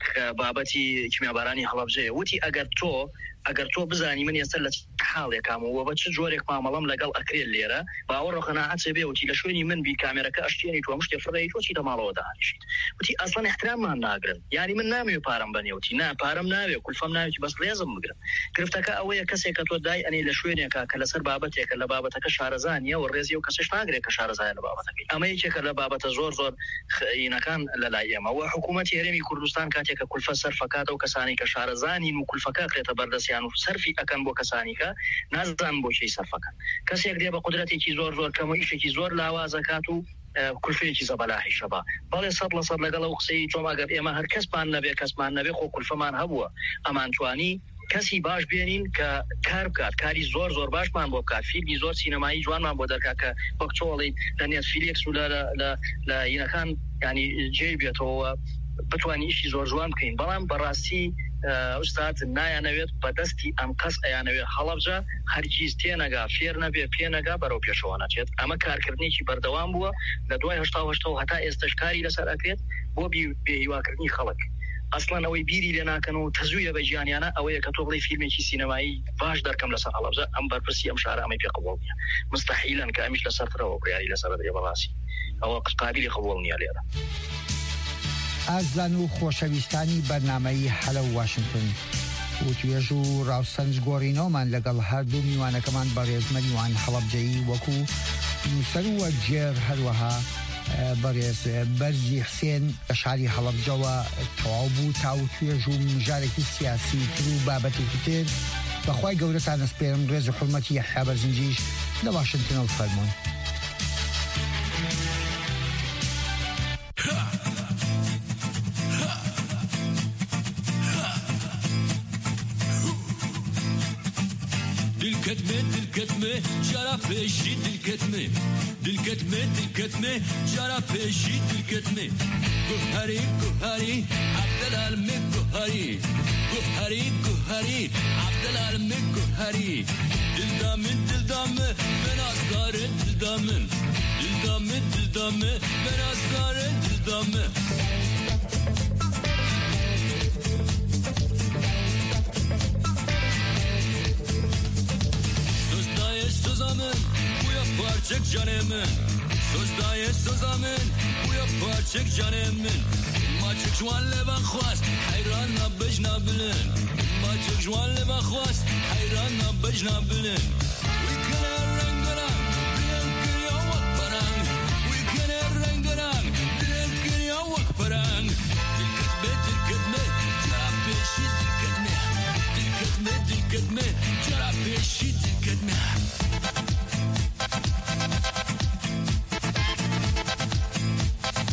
بابەتی کیمیابارانی هەڵەبجەیە وتی ئەگەر تۆ ئەگەر تۆ بزانی من ئێستا لە حاڵێکام و بە چ جۆرێک مامەڵەم لەگەڵ ئەکرێت لێرە باوەڕ قەناعەتە بێ وتی لە شوێنی من بی کامێرەکە ئەشتێنی تۆ شتێ فڕێی تۆ چی لە ماڵەوە داهاتیشیت وتی ئەسڵەن احتراممان ناگرن یعنی من نامەوێ پارەم بەنێ وتی نا پارەم ناوێ کولفەم ناوێتی بەس ڕێزم بگرن گرفتەکە ئەوەیە کەسێک کە تۆ دای ئەنێ لە شوێنێکە کە لەسەر بابەتێکە لە بابەتەکە شارەزانیە و ڕێزی و کەسش ناگرێت کە شارەزایە لە بابەتەکەی ئەمە یەکێکە لە بابەتە زۆر زۆر خەینەکان لەلای ئێمە و حکوومەتی هەرێمی کوردستان کاتێکە کولفە سەرفەکاتە و کەسانی کە شارەزانین و کولفەکە کرێتە بەردەستیان و سەرفی ئەکەن بۆ کەسانی کە نازان بۆ چی سەرفەکەن کەسێک دێ بە قودرەتێکی زۆر زۆر کەم و ئیشێکی زۆر لاوازەکات و کولفەیەکی زەبەلاحی شەبا بەڵێ سەد لە سەد لەگەڵ ئەو قسەی تۆم ئەگەر ئێمە هەر کەسمان نەبێ کەسمان نەبێ خۆ کولفەمان هەبووە ئەمان توانی کەسی باش بێنین کە کار بکات کاری زۆر زۆر باشمان بۆ بکات فیلمی زۆر سینەمایی جوانمان بۆ دەرکات کە وەک چۆڵی لە نێتفلیکس و لە یینەکان ینی جێی بێتەوە بتوانین ئیشی زۆر جوان بکەین بەڵام بەڕاستی ئوستاد نایانەوێت بەدەستی ئەم کەس ئەیانەوێت هەڵەبجە هەرگیز تێنەگا فێر نەبێ پێنەگا بەرەو پێشەوە ناچێت ئەمە کارکردنیکی بەردەوام بووە لە دوای هەشتا هەشتا و هەتا ئێستش کاری لەسەر ئەکرێت بۆ بێهیواکردنی خەڵک ئەسڵەن ئەوەی بیری لێ ناکەن و تەزویە بە ژیانیانە ئەوەیە کە تۆ بڵێ فیلمێکی سینەمایی باش دەرکەم لەسەر هەڵەبجە ئەم بەرپرسی ئەم شارە ئەمەی پێ قبوڵ نییە مستەحیلەن کە ئەمیش لەسەرترەوە بڕیاری لەسەر دەبێ بەڕاستی ئەوە قابلی قبوڵ نییە لێرە ئازان و خۆشەویستانی بەرنامەی هەلە واشنگتن و توێژ و ڕاوسەنج گۆڕینەوەمان لەگەڵ هەردوو میوانەکەمان بەڕێز مەریوان هەڵەبجەیی وەکو نووسەر و وەرجێر هەروەها بەڕێز بەرزی حسێن لە شاری هەڵەبجەوە تەواو بوو تا و توێژ و مژارێکی سیاسی تر و بابەتێکی تر بەخوای گەورەتان ئەسپێرم ڕێز و حورمەتی یەحیا بەرزنجیش لە واشنگتنەوە فەرموون. Dilketme, dilketme, cara peşi dilketme. Dilketme, dilketme, cara peşi dilketme. Guhari, guhari, Abdelalme guhari. Guhari, guhari, Abdelalme guhari. Dildamın, dildamı, ben asgarın dildamın. Dildamın, dildamı, ben asgarın dildamı. Sözamın, bu yaparcık canımın. Sözdaye sözamın, bu yaparcık canımın. Maçık jwanle bakwas, hayranla bejna bilin. Maçık jwanle bakwas, hayranla bejna bilin.